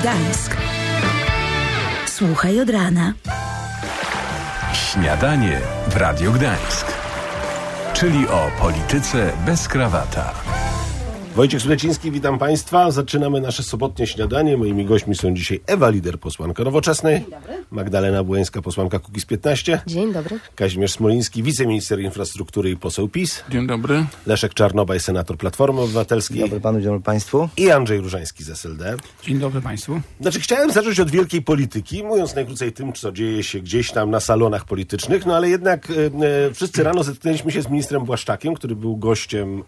Gdańsk. Słuchaj od rana. Śniadanie w Radiu Gdańsk. Czyli o polityce bez krawata. Wojciech Suleciński, witam Państwa. Zaczynamy nasze sobotnie śniadanie. Moimi gośćmi są dzisiaj Ewa Lider, posłanka Nowoczesnej. Dzień dobry. Magdalena Błońska, posłanka Kukiz15. Dzień dobry. Kazimierz Smoliński, wiceminister infrastruktury i poseł PiS. Dzień dobry. Leszek Czarnobaj, senator Platformy Obywatelskiej. Dzień dobry panu, dzień dobry państwu. I Andrzej Różański z SLD. Dzień dobry państwu. Chciałem zacząć od wielkiej polityki, mówiąc najkrócej tym, co dzieje się gdzieś tam na salonach politycznych, ale jednak wszyscy rano zetknęliśmy się z ministrem Błaszczakiem, który był gościem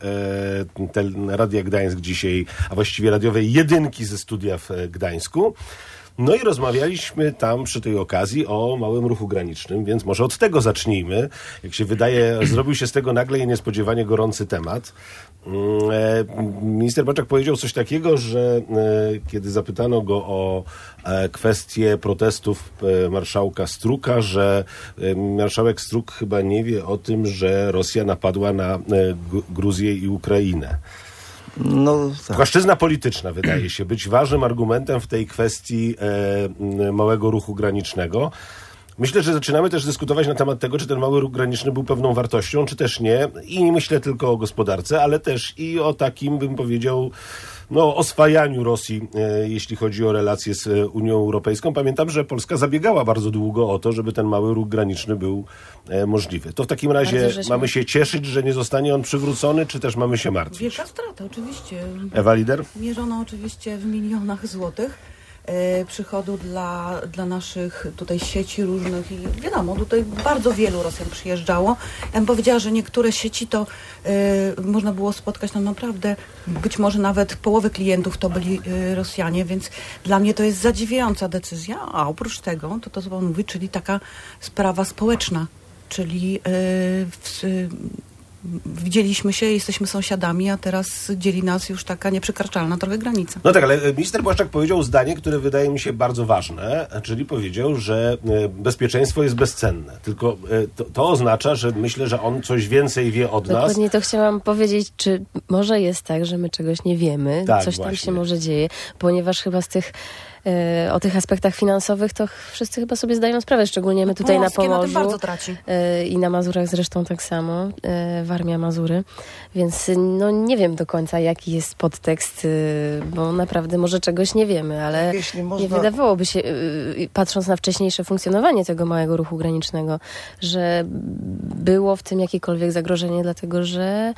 Radia Gdańsk dzisiaj, a właściwie radiowej jedynki ze studia w Gdańsku. No i rozmawialiśmy tam przy tej okazji o małym ruchu granicznym, więc może od tego zacznijmy. Jak się wydaje, zrobił się z tego nagle i niespodziewanie gorący temat. Minister Błaszczak powiedział coś takiego, że kiedy zapytano go o kwestię protestów marszałka Struka, że marszałek Struk chyba nie wie o tym, że Rosja napadła na Gruzję i Ukrainę. No, tak. Płaszczyzna polityczna wydaje się być ważnym argumentem w tej kwestii małego ruchu granicznego. Myślę, że zaczynamy też dyskutować na temat tego, czy ten mały ruch graniczny był pewną wartością, czy też nie. I nie myślę tylko o gospodarce, ale też i o takim, bym powiedział, oswajaniu Rosji, jeśli chodzi o relacje z Unią Europejską. Pamiętam, że Polska zabiegała bardzo długo o to, żeby ten mały ruch graniczny był możliwy. To w takim razie mamy się cieszyć, że nie zostanie on przywrócony, czy też mamy się martwić? Wielka strata, oczywiście. Ewa Lider? Mierzona oczywiście w milionach złotych przychodu dla naszych tutaj sieci różnych i wiadomo, tutaj bardzo wielu Rosjan przyjeżdżało. Ja bym powiedziała, że niektóre sieci to można było spotkać naprawdę, być może nawet połowy klientów to byli Rosjanie, więc dla mnie to jest zadziwiająca decyzja, a oprócz tego, to co pan mówi, czyli taka sprawa społeczna, czyli widzieliśmy się, jesteśmy sąsiadami, a teraz dzieli nas już taka nieprzekraczalna trochę granica. No tak, ale minister Błaszczak powiedział zdanie, które wydaje mi się bardzo ważne, czyli powiedział, że bezpieczeństwo jest bezcenne. Tylko to oznacza, że myślę, że on coś więcej wie od nas. Dokładnie to chciałam powiedzieć, czy może jest tak, że my czegoś nie wiemy, tak, coś właśnie. tam się może dzieje, ponieważ chyba o tych aspektach finansowych to wszyscy chyba sobie zdają sprawę, szczególnie my tutaj na Pomorzu. Na tym bardzo traci. I na Mazurach zresztą tak samo, Warmia, Mazury. Więc nie wiem do końca, jaki jest podtekst, bo naprawdę może czegoś nie wiemy, ale nie wydawałoby się, patrząc na wcześniejsze funkcjonowanie tego małego ruchu granicznego, że było w tym jakiekolwiek zagrożenie, dlatego że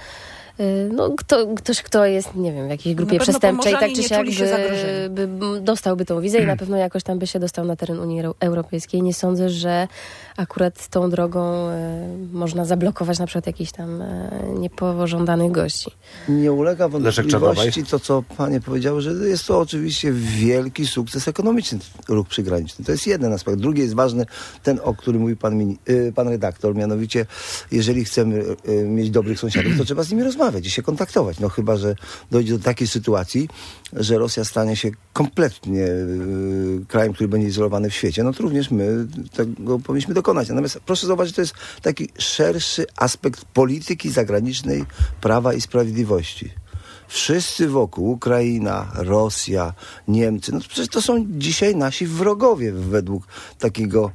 ktoś, kto jest, nie wiem, w jakiejś grupie przestępczej, tak czy siak dostałby tą wizę i na pewno jakoś tam by się dostał na teren Unii Europejskiej. Nie sądzę, że akurat tą drogą można zablokować na przykład jakichś tam niepożądanych gości. Nie ulega wątpliwości to, co panie powiedziały, że jest to oczywiście wielki sukces ekonomiczny, ruch przygraniczny. To jest jeden aspekt. Drugi jest ważny, ten, o którym mówi pan redaktor, mianowicie, jeżeli chcemy mieć dobrych sąsiadów, to trzeba z nimi rozmawiać i się kontaktować. Chyba że dojdzie do takiej sytuacji, że Rosja stanie się kompletnie krajem, który będzie izolowany w świecie, to również my tego powinniśmy dokonać. Natomiast proszę zauważyć, to jest taki szerszy aspekt polityki zagranicznej Prawa i Sprawiedliwości. Wszyscy wokół, Ukraina, Rosja, Niemcy, przecież to są dzisiaj nasi wrogowie według takiego...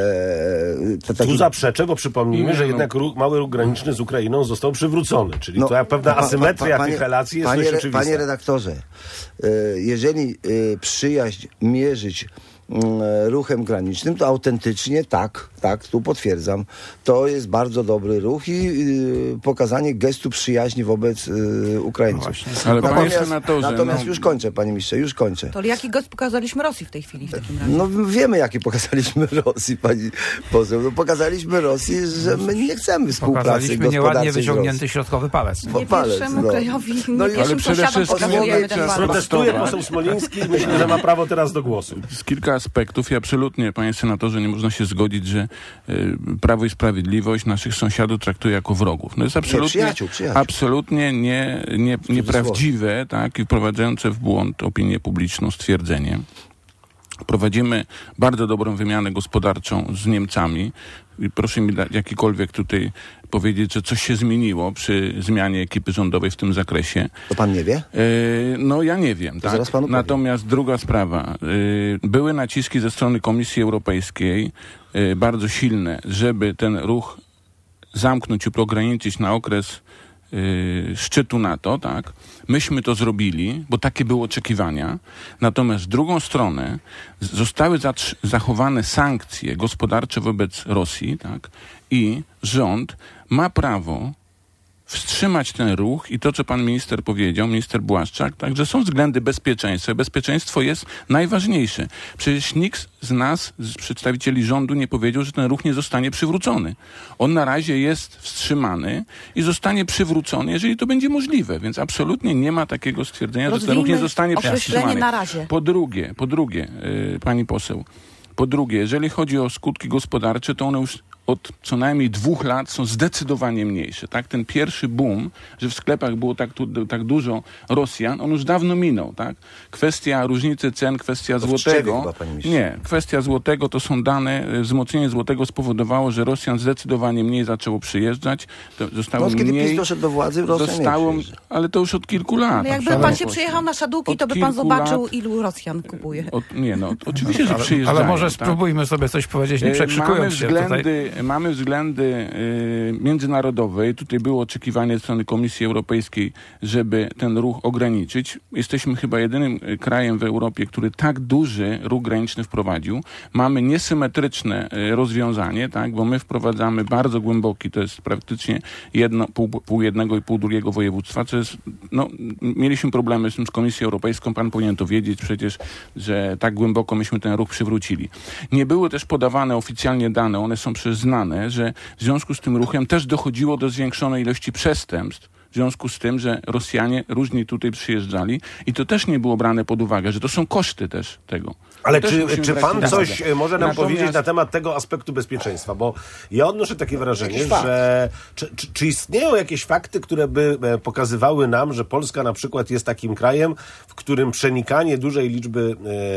Tu zaprzeczę, bo przypomnijmy, że jednak mały ruch graniczny z Ukrainą został przywrócony, czyli to pewna asymetria tych relacji jest dość oczywista. Panie redaktorze, jeżeli przyjaźń mierzyć ruchem granicznym, to autentycznie tak, tu potwierdzam, to jest bardzo dobry ruch i pokazanie gestu przyjaźni wobec Ukraińców. No ale panie senatorze... Natomiast już kończę, panie ministrze, już kończę. To jaki gest pokazaliśmy Rosji w tej chwili w takim razie? Wiemy, jaki pokazaliśmy Rosji, pani poseł. Pokazaliśmy Rosji, że my nie chcemy współpracy gospodarczej. Pokazaliśmy nieładnie wyciągnięty środkowy palec. Nie pierwszemu krajowi, nie pierwszym sąsiadom pokazujemy ten palec. Protestuje poseł Smoliński i myślę, że ma prawo teraz do głosu. Z kilka aspektów i absolutnie, panie senatorze, nie można się zgodzić, że Prawo i Sprawiedliwość naszych sąsiadów traktuje jako wrogów. No jest absolutnie, absolutnie nieprawdziwe, tak, i wprowadzające w błąd opinię publiczną stwierdzenie. Prowadzimy bardzo dobrą wymianę gospodarczą z Niemcami. i proszę mi dać jakikolwiek tutaj powiedzieć, że coś się zmieniło przy zmianie ekipy rządowej w tym zakresie. To pan nie wie? No ja nie wiem. Tak? Zaraz panu powiem. Natomiast druga sprawa. Były naciski ze strony Komisji Europejskiej bardzo silne, żeby ten ruch zamknąć lub ograniczyć na okres szczytu NATO, tak? Myśmy to zrobili, bo takie były oczekiwania. Natomiast w drugą stronę zostały zachowane sankcje gospodarcze wobec Rosji, tak? I rząd ma prawo wstrzymać ten ruch i to, co pan minister powiedział, minister Błaszczak, tak, że są względy bezpieczeństwa. Bezpieczeństwo jest najważniejsze. Przecież nikt z nas, z przedstawicieli rządu, nie powiedział, że ten ruch nie zostanie przywrócony. On na razie jest wstrzymany i zostanie przywrócony, jeżeli to będzie możliwe. Więc absolutnie nie ma takiego stwierdzenia, że ten ruch nie zostanie wstrzymany. Na razie. Po drugie, pani poseł, jeżeli chodzi o skutki gospodarcze, to one już od co najmniej 2 lat są zdecydowanie mniejsze. Tak? Ten pierwszy boom, że w sklepach było tak dużo Rosjan, on już dawno minął. Tak? Kwestia różnicy cen, kwestia złotego. Kwestia złotego to są dane. Wzmocnienie złotego spowodowało, że Rosjan zdecydowanie mniej zaczęło przyjeżdżać. Zostało mniej. Kiedy PiS doszedł do władzy, ale to już od kilku lat. No jakby pan się przyjechał na Szadółki, to by pan zobaczył, ilu Rosjan kupuje. Oczywiście, że przyjeżdżają. Ale może spróbujmy sobie coś powiedzieć, nie przekrzykując się tutaj. Mamy względy międzynarodowe i tutaj było oczekiwanie ze strony Komisji Europejskiej, żeby ten ruch ograniczyć. Jesteśmy chyba jedynym krajem w Europie, który tak duży ruch graniczny wprowadził. Mamy niesymetryczne rozwiązanie, tak, bo my wprowadzamy bardzo głęboki, to jest praktycznie pół jednego i pół drugiego województwa, co jest, mieliśmy problemy z tym z Komisją Europejską, pan powinien to wiedzieć przecież, że tak głęboko myśmy ten ruch przywrócili. Nie były też podawane oficjalnie dane, one są znane, że w związku z tym ruchem też dochodziło do zwiększonej ilości przestępstw, w związku z tym, że Rosjanie różni tutaj przyjeżdżali i to też nie było brane pod uwagę, że to są koszty też tego. Ale czy pan coś może nam powiedzieć na temat tego aspektu bezpieczeństwa? Bo ja odnoszę takie wrażenie, że czy istnieją jakieś fakty, które by pokazywały nam, że Polska na przykład jest takim krajem, w którym przenikanie dużej liczby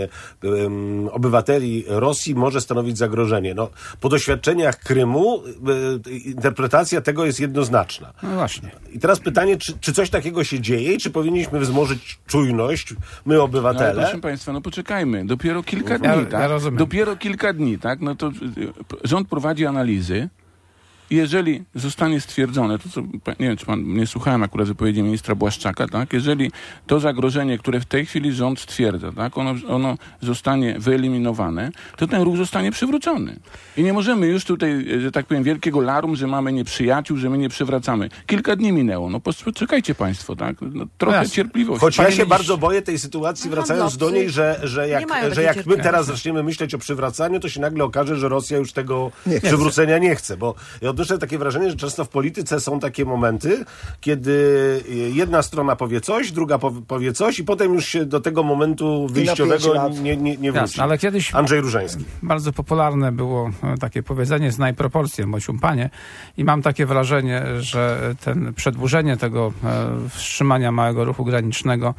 obywateli Rosji może stanowić zagrożenie? Po doświadczeniach Krymu interpretacja tego jest jednoznaczna. No właśnie. I teraz pytanie, czy coś takiego się dzieje i czy powinniśmy wzmożyć czujność, my obywatele? Proszę państwa, poczekajmy. Dopiero kilka dni, tak? Dopiero kilka dni, tak? To rząd prowadzi analizy i jeżeli zostanie stwierdzone, to co, nie wiem, czy nie słuchałem akurat wypowiedzi ministra Błaszczaka, tak? Jeżeli to zagrożenie, które w tej chwili rząd stwierdza, tak? Ono zostanie wyeliminowane, to ten ruch zostanie przywrócony. I nie możemy już tutaj, że tak powiem, wielkiego larum, że mamy nieprzyjaciół, że my nie przywracamy. Kilka dni minęło. Poczekajcie państwo, tak? Trochę cierpliwości. Choć ja się bardzo boję tej sytuacji, wracając do niej, że jak my teraz zaczniemy myśleć o przywracaniu, to się nagle okaże, że Rosja już tego przywrócenia nie chce. Bo ja odnoszę takie wrażenie, że często w polityce są takie momenty, kiedy jedna strona powie coś, druga powie coś i potem już się do tego momentu wyjściowego nie wróci. Jasne, ale kiedyś Andrzej Różański. Bardzo popularne było takie powiedzenie znaj proporcje, bądź panie. I mam takie wrażenie, że przedłużenie tego wstrzymania małego ruchu granicznego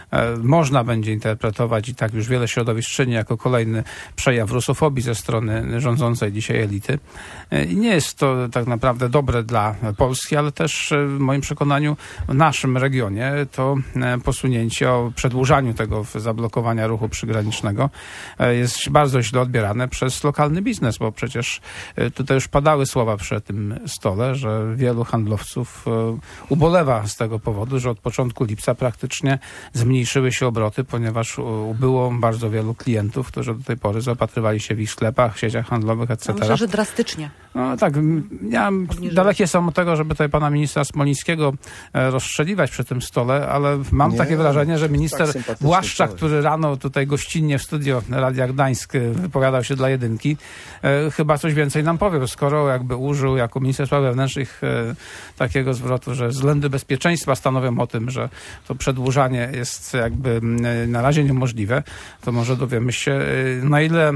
można będzie interpretować i tak już wiele środowisk czyni jako kolejny przejaw rusofobii ze strony rządzącej dzisiaj elity. I nie jest to tak naprawdę dobre dla Polski, ale też w moim przekonaniu w naszym regionie to posunięcie o przedłużaniu tego zablokowania ruchu przygranicznego jest bardzo źle odbierane przez lokalny biznes, bo przecież tutaj już padały słowa przy tym stole, że wielu handlowców ubolewa z tego powodu, że od początku lipca praktycznie zmniejszyły się obroty, ponieważ ubyło bardzo wielu klientów, którzy do tej pory zaopatrywali się w ich sklepach, sieciach handlowych, etc. Myślę, że drastycznie. No tak, ja dalekie są od tego, żeby tutaj pana ministra Smolińskiego rozstrzeliwać przy tym stole, ale mam takie wrażenie, że minister Błaszczak, który rano tutaj gościnnie w studio Radia Gdańsk wypowiadał się dla Jedynki, chyba coś więcej nam powie, skoro jakby użył jako minister spraw wewnętrznych takiego zwrotu, że względy bezpieczeństwa stanowią o tym, że to przedłużanie jest jakby na razie niemożliwe, to może dowiemy się, na ile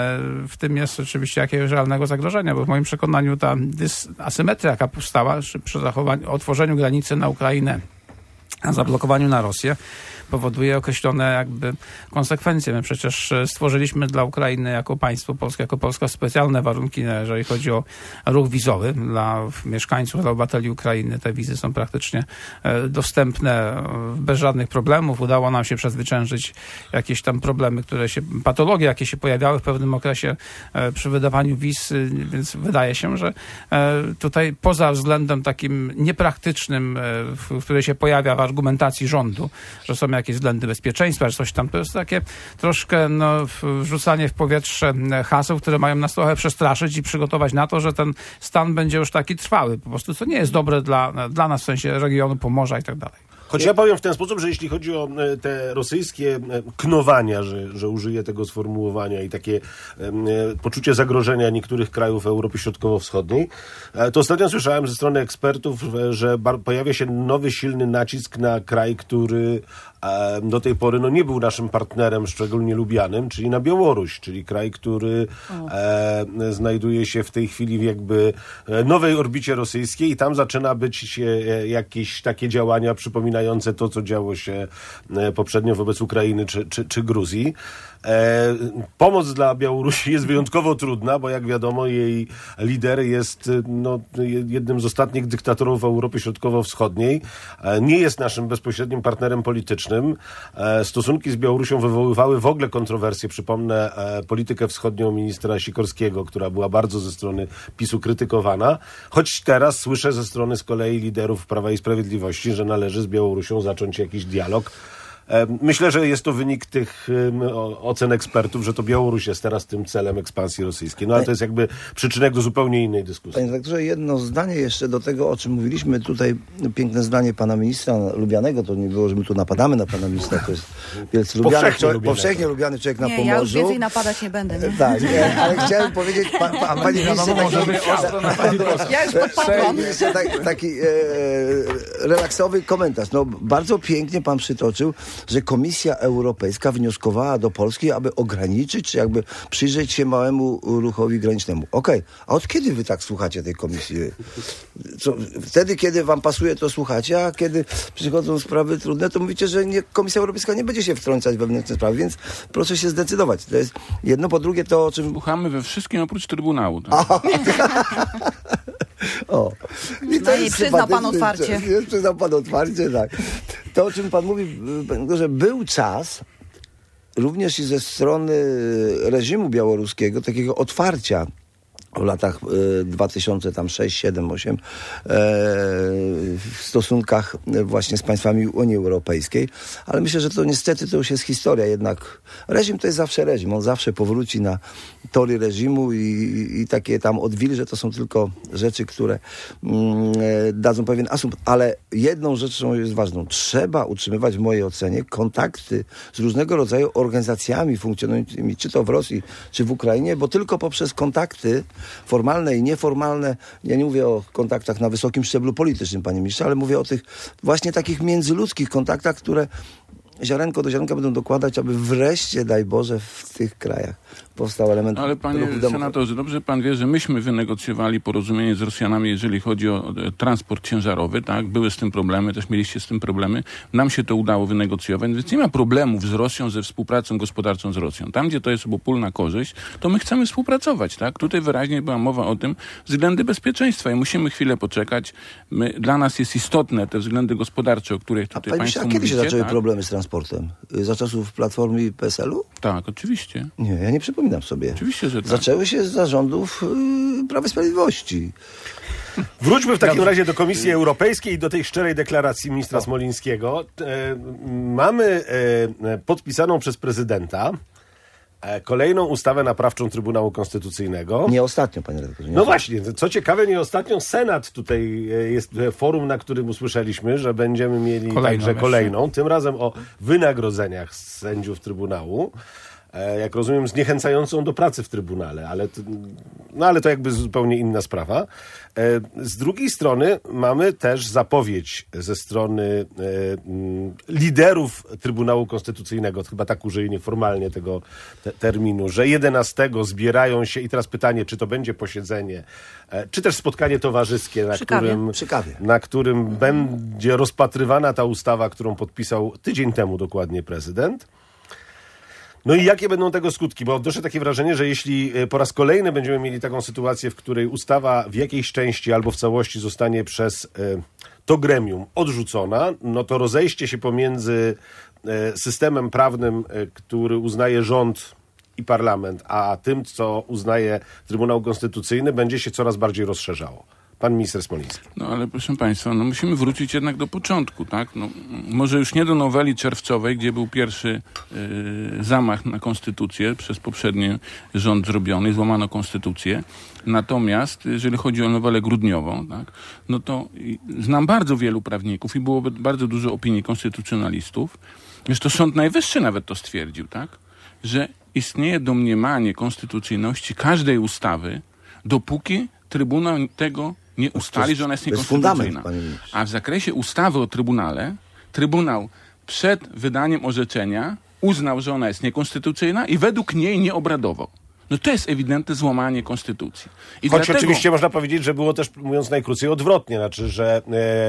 w tym jest oczywiście jakiegoś realnego zagrożenia, bo w moim przekonaniu ta asymetria, jaka powstała przy otworzeniu granicy na Ukrainę zablokowaniu na Rosję, powoduje określone jakby konsekwencje. My przecież stworzyliśmy dla Ukrainy jako państwo polskie, jako Polska specjalne warunki, jeżeli chodzi o ruch wizowy dla mieszkańców, dla obywateli Ukrainy. Te wizy są praktycznie dostępne bez żadnych problemów. Udało nam się przezwyciężyć jakieś tam problemy, patologie, jakie się pojawiały w pewnym okresie przy wydawaniu wiz, więc wydaje się, że tutaj poza względem takim niepraktycznym, który się pojawia w argumentacji rządu, że są jakieś względy bezpieczeństwa, że coś tam, to jest takie troszkę wrzucanie w powietrze haseł, które mają nas trochę przestraszyć i przygotować na to, że ten stan będzie już taki trwały. Po prostu co nie jest dobre dla nas w sensie regionu Pomorza i tak dalej. Choć ja powiem w ten sposób, że jeśli chodzi o te rosyjskie knowania, że użyję tego sformułowania i takie poczucie zagrożenia niektórych krajów Europy Środkowo-Wschodniej, to ostatnio słyszałem ze strony ekspertów, że pojawia się nowy, silny nacisk na kraj, który do tej pory nie był naszym partnerem szczególnie lubianym, czyli na Białoruś, czyli kraj, który znajduje się w tej chwili w jakby nowej orbicie rosyjskiej i tam zaczyna być jakieś takie działania przypominające to, co działo się poprzednio wobec Ukrainy czy Gruzji. Pomoc dla Białorusi jest wyjątkowo trudna, bo jak wiadomo jej lider jest jednym z ostatnich dyktatorów w Europie Środkowo-Wschodniej. Nie jest naszym bezpośrednim partnerem politycznym. Stosunki z Białorusią wywoływały w ogóle kontrowersje. Przypomnę politykę wschodnią ministra Sikorskiego, która była bardzo ze strony PiS-u krytykowana. Choć teraz słyszę ze strony z kolei liderów Prawa i Sprawiedliwości, że należy z Białorusią zacząć jakiś dialog. Myślę, że jest to wynik tych ocen ekspertów, że to Białoruś jest teraz tym celem ekspansji rosyjskiej. Ale to jest jakby przyczynek do zupełnie innej dyskusji. Panie redaktorze, jedno zdanie jeszcze do tego, o czym mówiliśmy. Tutaj piękne zdanie pana ministra Lubianego. To nie było, że my tu napadamy na pana ministra. To jest wielce powszechnie lubiany człowiek na Pomorzu. Ja już więcej napadać nie będę. Nie? Tak, ale chciałem powiedzieć, panie ministrze, ja już podpadłam. Taki relaksowy komentarz. Bardzo pięknie pan przytoczył, że Komisja Europejska wnioskowała do Polski, aby ograniczyć, czy jakby przyjrzeć się małemu ruchowi granicznemu. Okej, a od kiedy wy tak słuchacie tej komisji? Wtedy, kiedy wam pasuje, to słuchacie, a kiedy przychodzą sprawy trudne, to mówicie, że Komisja Europejska nie będzie się wtrącać we wewnętrzne sprawy, więc proszę się zdecydować. To jest jedno, po drugie to, o czym... Słuchamy we wszystkim oprócz Trybunału. Tak? I to jest przyznał pan otwarcie. Przyznał pan otwarcie, tak. To, o czym pan mówi, że był czas, również i ze strony reżimu białoruskiego, takiego otwarcia w latach 2006, 7, 8 w stosunkach właśnie z państwami Unii Europejskiej. Ale myślę, że to niestety to już jest historia. Jednak reżim to jest zawsze reżim. On zawsze powróci na tory reżimu i takie tam odwilże to są tylko rzeczy, które dadzą pewien asumpt. Ale jedną rzeczą jest ważną. Trzeba utrzymywać w mojej ocenie kontakty z różnego rodzaju organizacjami funkcjonującymi, czy to w Rosji, czy w Ukrainie, bo tylko poprzez kontakty formalne i nieformalne, ja nie mówię o kontaktach na wysokim szczeblu politycznym, panie ministrze, ale mówię o tych właśnie takich międzyludzkich kontaktach, które ziarenko do ziarenka będą dokładać, aby wreszcie, daj Boże, w tych krajach powstał element... Ale panie senatorze, dobrze pan wie, że myśmy wynegocjowali porozumienie z Rosjanami, jeżeli chodzi o transport ciężarowy, tak? Były z tym problemy, też mieliście z tym problemy. Nam się to udało wynegocjować, więc nie ma problemów z Rosją, ze współpracą gospodarczą z Rosją. Tam, gdzie to jest obopólna korzyść, to my chcemy współpracować, tak? Tutaj wyraźnie była mowa o tym względy bezpieczeństwa i musimy chwilę poczekać. Dla nas jest istotne te względy gospodarcze, o których tutaj państwo mówicie. A kiedy się zaczęły problemy z transportem? Za czasów Platformy i PSL-u? Tak, oczywiście. Nie, ja nie przypominam sobie. Oczywiście, że tak. Zaczęły się z zarządów Prawa i Sprawiedliwości. Wróćmy w takim razie do Komisji Europejskiej i do tej szczerej deklaracji ministra Smolińskiego. Mamy podpisaną przez prezydenta kolejną ustawę naprawczą Trybunału Konstytucyjnego. Nie ostatnio, panie redaktorze. No właśnie, co ciekawe, nie ostatnio Senat tutaj jest forum, na którym usłyszeliśmy, że będziemy mieli także kolejną, tym razem o wynagrodzeniach sędziów Trybunału. jak rozumiem, zniechęcającą do pracy w Trybunale, ale to jakby zupełnie inna sprawa. Z drugiej strony mamy też zapowiedź ze strony liderów Trybunału Konstytucyjnego, chyba tak użyję nieformalnie tego terminu, że 11 zbierają się i teraz pytanie, czy to będzie posiedzenie, czy też spotkanie towarzyskie, na którym będzie rozpatrywana ta ustawa, którą podpisał tydzień temu dokładnie prezydent. No i jakie będą tego skutki? Bo odnoszę takie wrażenie, że jeśli po raz kolejny będziemy mieli taką sytuację, w której ustawa w jakiejś części albo w całości zostanie przez to gremium odrzucona, no to rozejście się pomiędzy systemem prawnym, który uznaje rząd i parlament, a tym, co uznaje Trybunał Konstytucyjny, będzie się coraz bardziej rozszerzało. Pan minister Smoliński. No ale proszę państwa, musimy wrócić jednak do początku, tak? Może już nie do noweli czerwcowej, gdzie był pierwszy zamach na konstytucję przez poprzedni rząd zrobiony, złamano konstytucję. Natomiast jeżeli chodzi o nowelę grudniową, tak, no to znam bardzo wielu prawników i było bardzo dużo opinii konstytucjonalistów. Zresztą Sąd Najwyższy nawet to stwierdził, tak? Że istnieje domniemanie konstytucyjności każdej ustawy, dopóki Trybunał tego nie ustali, że ona jest niekonstytucyjna. A w zakresie ustawy o Trybunale, Trybunał przed wydaniem orzeczenia uznał, że ona jest niekonstytucyjna i według niej nie obradował. No to jest ewidentne złamanie konstytucji. Choć oczywiście można powiedzieć, że było też, mówiąc najkrócej, odwrotnie. Znaczy, że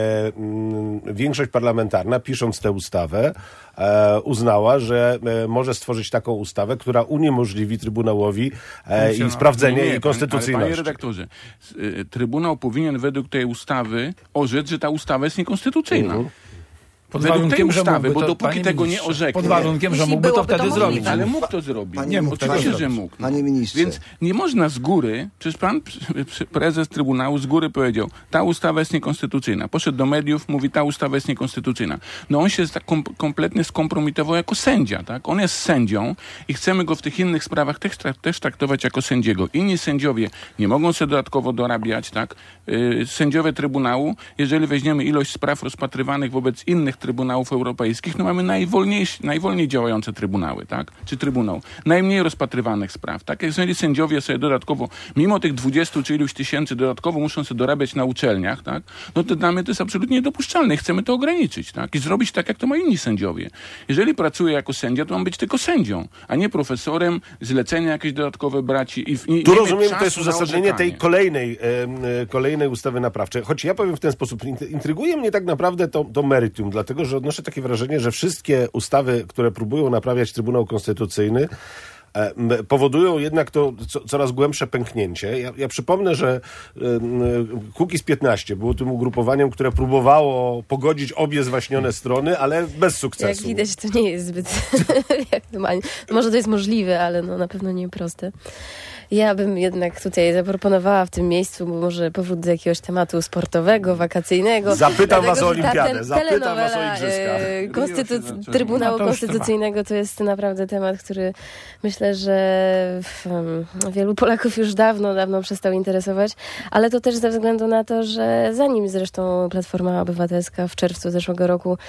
większość parlamentarna, pisząc tę ustawę, uznała, że może stworzyć taką ustawę, która uniemożliwi Trybunałowi sprawdzenie jej konstytucyjności. Panie redaktorze, Trybunał powinien według tej ustawy orzec, że ta ustawa jest niekonstytucyjna. Pod warunkiem, że mógłby bo dopóki tego nie orzeknie... Pod warunkiem, że mógłby to wtedy zrobić. Ale mógł to zrobić. Nie mógł oczywiście, że mógł. Panie ministrze. Więc nie można z góry... Przecież pan prezes Trybunału z góry powiedział, ta ustawa jest niekonstytucyjna. Poszedł do mediów, mówi, ta ustawa jest niekonstytucyjna. No on się tak kompletnie skompromitował jako sędzia, tak? On jest sędzią i chcemy go w tych innych sprawach też traktować jako sędziego. Inni sędziowie nie mogą sobie dodatkowo dorabiać, tak? Sędziowie Trybunału, jeżeli weźmiemy ilość spraw rozpatrywanych wobec innych trybunałów europejskich, no mamy najwolniej działające trybunały, tak? Czy trybunał. Najmniej rozpatrywanych spraw, tak? Jeżeli sędziowie sobie dodatkowo, mimo tych 20 czy iluś tysięcy dodatkowo muszą sobie dorabiać na uczelniach, tak? No to dla mnie to jest absolutnie niedopuszczalne i chcemy to ograniczyć, tak? I zrobić tak, jak to mają inni sędziowie. Jeżeli pracuję jako sędzia, to mam być tylko sędzią, a nie profesorem, zlecenia jakieś dodatkowe brać i tu rozumiem, to jest uzasadnienie tej kolejnej ustawy naprawczej. Choć ja powiem w ten sposób, intryguje mnie tak naprawdę to meritum, dlatego, że odnoszę takie wrażenie, że wszystkie ustawy, które próbują naprawiać Trybunał Konstytucyjny, powodują jednak to coraz głębsze pęknięcie. Ja przypomnę, że Kukiz 15 było tym ugrupowaniem, które próbowało pogodzić obie zwaśnione strony, ale bez sukcesu. Jak widać, to nie jest zbyt... Może to jest możliwe, ale na pewno nie proste. Ja bym jednak tutaj zaproponowała w tym miejscu może powrót do jakiegoś tematu sportowego, wakacyjnego. Zapytam was o olimpiadę, zapytam was o igrzyska. Trybunału Konstytucyjnego to jest naprawdę temat, który myślę, że wielu Polaków już dawno przestał interesować, ale to też ze względu na to, że zanim zresztą Platforma Obywatelska w czerwcu zeszłego roku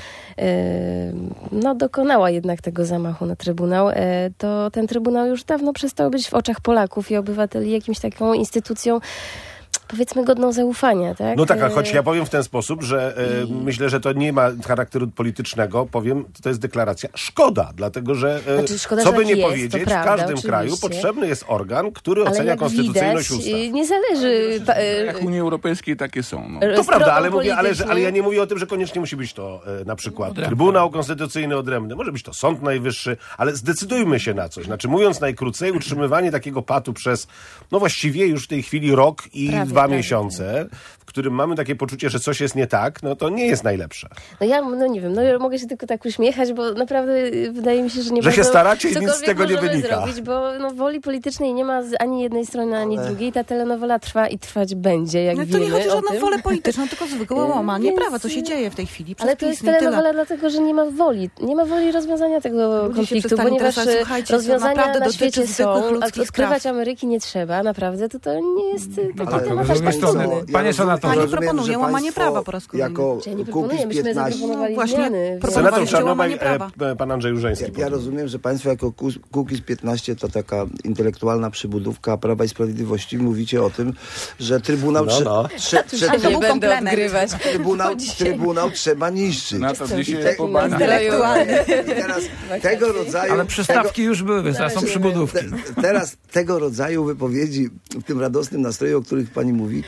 dokonała jednak tego zamachu na Trybunał, to ten Trybunał już dawno przestał być w oczach Polaków i obywateli jakimś taką instytucją, powiedzmy, godną zaufania, tak? No tak, choć ja powiem w ten sposób, że myślę, że to nie ma charakteru politycznego, powiem, to jest deklaracja szkoda, dlatego, że szkoda, co by że nie powiedzieć, w każdym kraju potrzebny jest organ, który ocenia konstytucyjność ustaw. Nie zależy... Jak w Unii Europejskiej takie są. No. To prawda, ale ja nie mówię o tym, że koniecznie musi być to na przykład Trybunał Konstytucyjny odrębny, może być to Sąd Najwyższy, ale zdecydujmy się na coś. Znaczy, mówiąc najkrócej, utrzymywanie takiego patu przez, właściwie już w tej chwili rok i 2 miesiące, w którym mamy takie poczucie, że coś jest nie tak, no to nie jest najlepsze. Nie wiem, mogę się tylko tak uśmiechać, bo naprawdę wydaje mi się, że nie że się staracie i nic z tego nie wynika. Zrobić, bo woli politycznej nie ma ani jednej strony, ani drugiej. Ta telenowela trwa i trwać będzie, jak wiemy. To nie chodzi o żadną wolę polityczną, tylko zwykłe łamanie prawa, co się dzieje w tej chwili. Ale to jest telenowela dlatego, że nie ma woli. Nie ma woli rozwiązania tego konfliktu, ponieważ rozwiązania na świecie są, a odkrywać Ameryki nie trzeba, naprawdę, to nie jest taki temat. Panie senatorze, Pani proponuje łamanie prawa po raz kolejny. Jako Kukiz 15... Senator Czarnobaj, pan Andrzej Różański. Ja rozumiem, że państwo jako Kukiz 15 to taka intelektualna przybudówka Prawa i Sprawiedliwości. Mówicie o tym, że Trybunał... Nie będę odgrywać. Trybunał trzeba niszczyć. Na to dzisiaj Teraz tego rodzaju... Ale przystawki już były, teraz są przybudówki. Teraz tego rodzaju wypowiedzi w tym radosnym nastroju, o których pani mówi,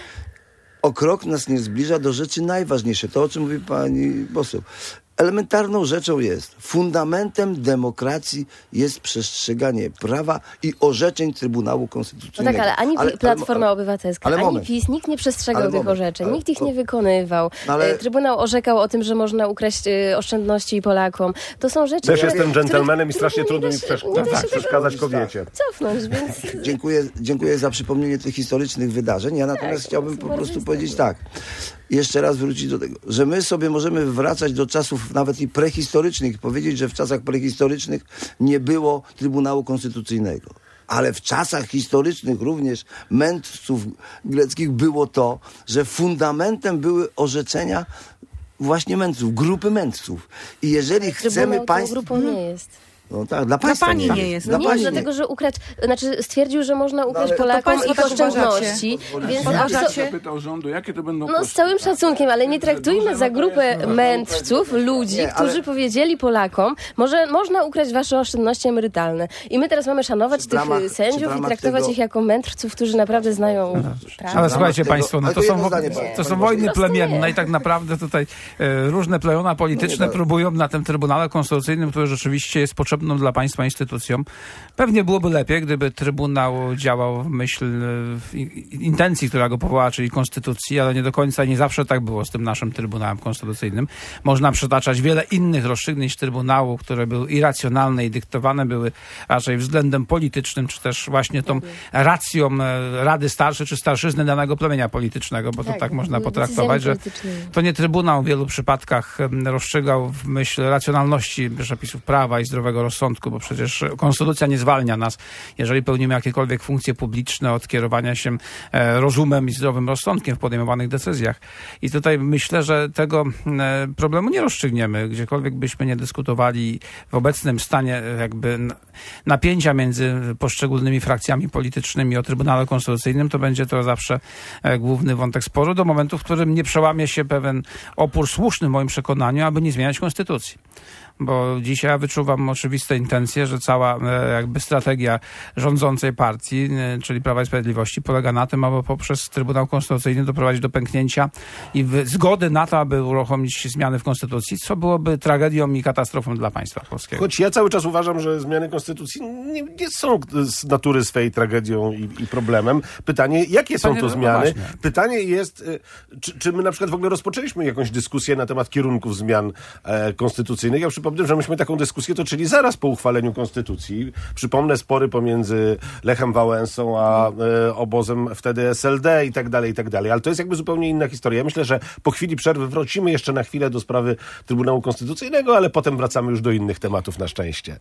o krok nas nie zbliża do rzeczy najważniejszej. To, o czym mówi pani poseł. Elementarną rzeczą jest, fundamentem demokracji jest przestrzeganie prawa i orzeczeń Trybunału Konstytucyjnego. No tak, ale ani Platforma Obywatelska, ani PiS, nikt nie przestrzegał tych orzeczeń, nikt ich nie wykonywał. Trybunał orzekał o tym, że można ukraść oszczędności Polakom. To są rzeczy... Też jestem dżentelmenem i strasznie trudno mi przeszkadzać kobiecie. Cofnąć, więc... Dziękuję za przypomnienie tych historycznych wydarzeń. Ja natomiast chciałbym po prostu powiedzieć tak. Jeszcze raz wrócić do tego, że my sobie możemy wracać do czasów nawet i prehistorycznych i powiedzieć, że w czasach prehistorycznych nie było Trybunału Konstytucyjnego. Ale w czasach historycznych również mędrców greckich było to, że fundamentem były orzeczenia właśnie mędrców, grupy mędrców. I jeżeli chcemy państwo... grupą nie jest. No tak, dla państwa pani nie jest. Dlatego, że stwierdził, że można ukraść Polakom ich oszczędności. Więc zapytał rządu, jakie to będą z całym szacunkiem, ale nie traktujmy za grupę mędrców ludzi, którzy powiedzieli Polakom, że można ukraść wasze oszczędności emerytalne. I my teraz mamy szanować tych sędziów i traktować ich jako mędrców, którzy naprawdę znają prawo. Ale słuchajcie państwo, to są wojny plemienne i tak naprawdę tutaj różne plemiona polityczne próbują na tym Trybunale Konstytucyjnym, który rzeczywiście jest potrzebny dla państwa instytucją. Pewnie byłoby lepiej, gdyby Trybunał działał w myśl intencji, która go powołała, czyli konstytucji, ale nie do końca, nie zawsze tak było z tym naszym Trybunałem Konstytucyjnym. Można przytaczać wiele innych rozstrzygnięć Trybunału, które były irracjonalne i dyktowane były raczej względem politycznym, czy też właśnie tą racją Rady Starszej, czy starszyzny danego plemienia politycznego, bo to tak można potraktować, że to nie Trybunał w wielu przypadkach rozstrzygał w myśl racjonalności przepisów prawa i zdrowego rozsądku, bo przecież konstytucja nie zwalnia nas, jeżeli pełnimy jakiekolwiek funkcje publiczne, od kierowania się rozumem i zdrowym rozsądkiem w podejmowanych decyzjach. I tutaj myślę, że tego problemu nie rozstrzygniemy. Gdziekolwiek byśmy nie dyskutowali w obecnym stanie jakby napięcia między poszczególnymi frakcjami politycznymi o Trybunale Konstytucyjnym, to będzie to zawsze główny wątek sporu, do momentu, w którym nie przełamie się pewien opór słuszny w moim przekonaniu, aby nie zmieniać konstytucji. Bo dzisiaj ja wyczuwam oczywiste intencje, że cała jakby strategia rządzącej partii, czyli Prawa i Sprawiedliwości, polega na tym, aby poprzez Trybunał Konstytucyjny doprowadzić do pęknięcia i zgody na to, aby uruchomić zmiany w Konstytucji, co byłoby tragedią i katastrofą dla państwa polskiego. Choć ja cały czas uważam, że zmiany Konstytucji nie są z natury swej tragedią i problemem. Pytanie, jakie są to zmiany? Pytanie jest, czy my na przykład w ogóle rozpoczęliśmy jakąś dyskusję na temat kierunków zmian konstytucyjnych. Ja przypomnę, że myśmy taką dyskusję toczyli zaraz po uchwaleniu Konstytucji. Przypomnę spory pomiędzy Lechem Wałęsą a obozem wtedy SLD i tak dalej, ale to jest jakby zupełnie inna historia. Ja myślę, że po chwili przerwy wrócimy jeszcze na chwilę do sprawy Trybunału Konstytucyjnego, ale potem wracamy już do innych tematów na szczęście.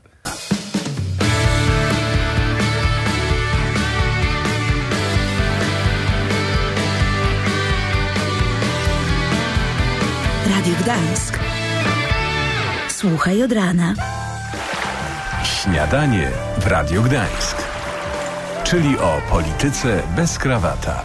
Radio Gdańsk. Słuchaj od rana. Śniadanie w Radiu Gdańsk. Czyli o polityce bez krawata.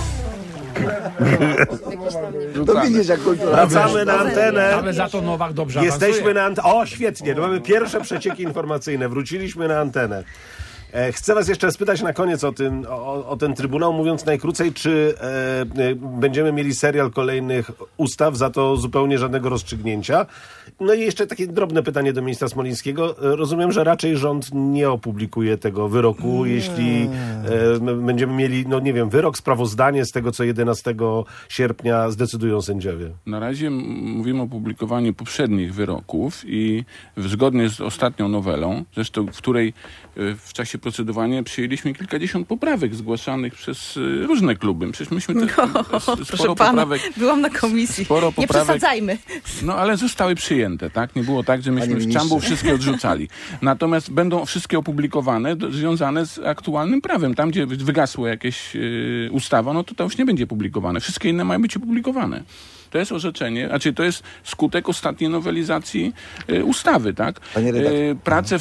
To widzisz, jak kultura. Wracamy na antenę. Ale za to Nowak dobrze Jesteśmy na antenę. O, świetnie. No mamy pierwsze przecieki informacyjne. Wróciliśmy na antenę. Chcę was jeszcze spytać na koniec o ten Trybunał, mówiąc najkrócej, czy będziemy mieli serial kolejnych ustaw, za to zupełnie żadnego rozstrzygnięcia. No i jeszcze takie drobne pytanie do ministra Smolińskiego. Rozumiem, że raczej rząd nie opublikuje tego wyroku, jeśli będziemy mieli, no nie wiem, wyrok, sprawozdanie z tego, co 11 sierpnia zdecydują sędziowie. Na razie mówimy o publikowaniu poprzednich wyroków i zgodnie z ostatnią nowelą, zresztą w której w czasie trakcie procedowania przyjęliśmy kilkadziesiąt poprawek zgłaszanych przez różne kluby. Przecież myśmy sporo poprawek... Byłam na komisji. Nie przesadzajmy. No ale zostały przyjęte, tak? Nie było tak, że myśmy z czambu wszystkie odrzucali. Natomiast będą wszystkie opublikowane, związane z aktualnym prawem. Tam, gdzie wygasło jakieś ustawa, no to już nie będzie publikowane. Wszystkie inne mają być opublikowane. To jest orzeczenie, znaczy to jest skutek ostatniej nowelizacji ustawy, tak? Prace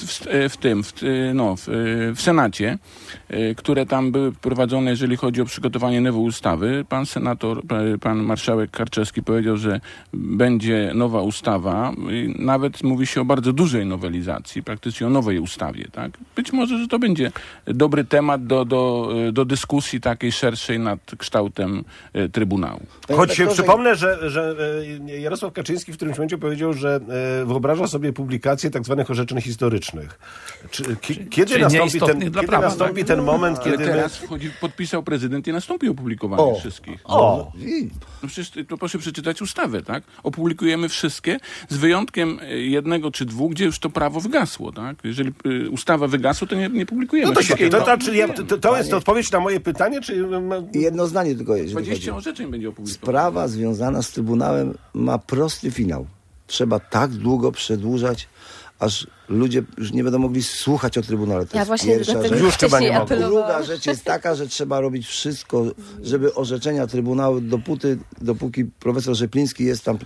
w Senacie, które tam były prowadzone, jeżeli chodzi o przygotowanie nowej ustawy. Pan senator, pan marszałek Karczewski powiedział, że będzie nowa ustawa. Nawet mówi się o bardzo dużej nowelizacji, praktycznie o nowej ustawie, tak? Być może, że to będzie dobry temat do dyskusji takiej szerszej nad kształtem Trybunału. Choć się przypomnę, że Jarosław Kaczyński w którymś momencie powiedział, że wyobraża sobie publikację tak zwanych orzeczeń historycznych. Kiedy nastąpi ten moment, ale kiedy... Teraz podpisał prezydent i nastąpi opublikowanie wszystkich. No przecież to proszę przeczytać ustawę, tak? Opublikujemy wszystkie, z wyjątkiem jednego czy dwóch, gdzie już to prawo wygasło, tak? Jeżeli ustawa wygasła, to nie publikujemy. No to świetnie. To jest odpowiedź na moje pytanie, czy... Jedno zdanie tylko jest. 20 orzeczeń będzie opublikowane. Sprawa związana z Trybunałem ma prosty finał. Trzeba tak długo przedłużać, aż ludzie już nie będą mogli słuchać o Trybunale. To jest pierwsza rzecz. Już chyba nie mogą. Druga rzecz jest taka, że trzeba robić wszystko, żeby orzeczenia Trybunału, dopóki profesor Rzepliński jest tam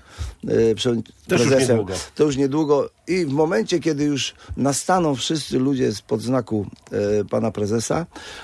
prezesem, to już niedługo. I w momencie, kiedy już nastaną wszyscy ludzie spod znaku pana prezesa,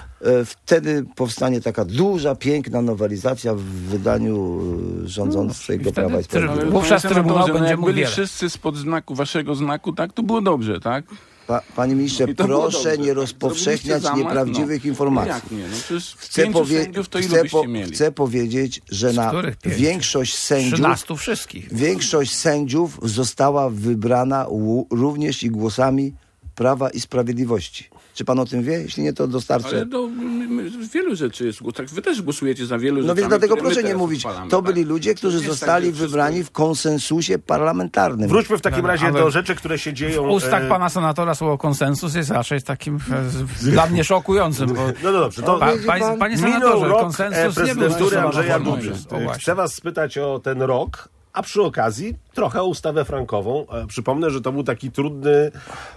wtedy powstanie taka duża, piękna nowelizacja w wydaniu rządzącego Prawa i Sprawiedliwości. Wówczas Trybunał będzie mógł byli wszyscy spod znaku, waszego znaku, tak? To było dobrze, tak? Panie ministrze, proszę nie rozpowszechniać nieprawdziwych informacji. Jak nie? No przecież sędziów to ilu byście mieli? Chcę powiedzieć, że na większość sędziów... 13 wszystkich. Większość sędziów została wybrana również i głosami Prawa i Sprawiedliwości. Czy pan o tym wie? Jeśli nie, to dostarczę. Ale wielu rzeczy jest. Tak, wy też głosujecie za wielu rzeczy. No więc dlatego proszę nie mówić. To byli ludzie, którzy zostali wybrani w konsensusie parlamentarnym. Wróćmy w takim razie do rzeczy, które się dzieją... W ustach pana senatora słowo konsensus jest raczej takim dla mnie szokującym. Bo no dobrze. Panie senatorze, konsensus nie był prezydentury Andrzeja Dudy. Chcę was spytać o ten rok, a przy okazji trochę o ustawę frankową. Przypomnę, że to był taki trudny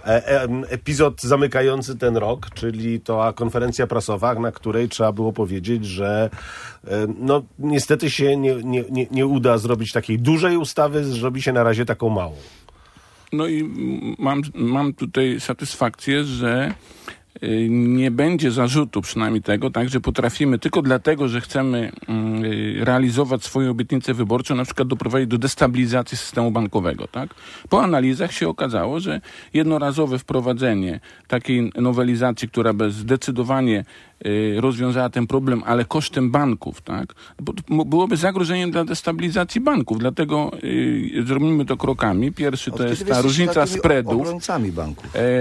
epizod zamykający ten rok, czyli to konferencja prasowa, na której trzeba było powiedzieć, że no niestety się nie uda zrobić takiej dużej ustawy, zrobi się na razie taką małą. No i mam tutaj satysfakcję, że nie będzie zarzutu przynajmniej tego, tak, że potrafimy tylko dlatego, że chcemy realizować swoją obietnicę wyborczą, na przykład doprowadzić do destabilizacji systemu bankowego, tak? Po analizach się okazało, że jednorazowe wprowadzenie takiej nowelizacji, która by zdecydowanie rozwiązała ten problem, ale kosztem banków, tak? Byłoby zagrożeniem dla destabilizacji banków, dlatego zrobimy to krokami. Pierwszy to jest ta różnica spreadów. Obrońcami banków.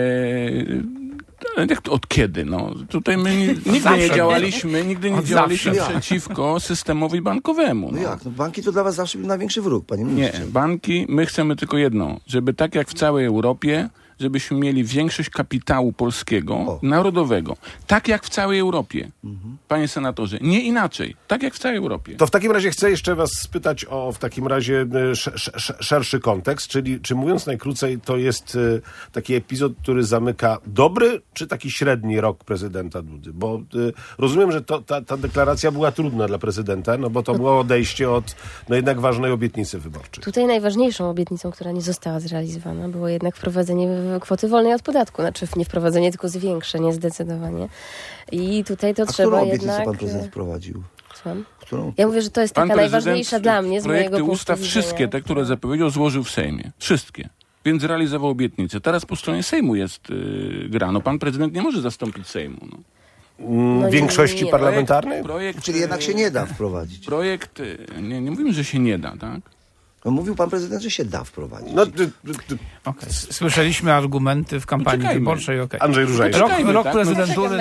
Od kiedy? No, tutaj my nigdy nie działaliśmy przeciwko systemowi bankowemu. No jak? No banki to dla was zawsze był największy wróg, panie ministrze. Nie, banki, my chcemy tylko jedno, żeby tak jak w całej Europie, żebyśmy mieli większość kapitału polskiego, narodowego. Tak jak w całej Europie. Panie senatorze, nie inaczej. Tak jak w całej Europie. To w takim razie chcę jeszcze was spytać o w takim razie szerszy kontekst, czyli czy mówiąc najkrócej, to jest taki epizod, który zamyka dobry czy taki średni rok prezydenta Dudy? Bo rozumiem, że ta deklaracja była trudna dla prezydenta, no bo to było odejście od jednak ważnej obietnicy wyborczej. Tutaj najważniejszą obietnicą, która nie została zrealizowana, było jednak wprowadzenie kwoty wolnej od podatku. Znaczy nie wprowadzenie, tylko zwiększenie zdecydowanie. I tutaj to trzeba jednak... którą obietnicę pan prezydent wprowadził? Ja mówię, że to jest taka najważniejsza dla mnie z mojego punktu widzenia. Projekty ustaw, wszystkie te, które zapowiedział, złożył w Sejmie. Wszystkie. Więc zrealizował obietnicę. Teraz po stronie Sejmu jest gra. No pan prezydent nie może zastąpić Sejmu. No. Większości parlamentarnej? Czyli jednak się nie da wprowadzić. Nie mówimy, że się nie da, tak? No, mówił pan prezydent, że się da wprowadzić. Okay. Słyszeliśmy argumenty w kampanii wyborczej. Okay. Andrzej Różewicz. Rok prezydentury.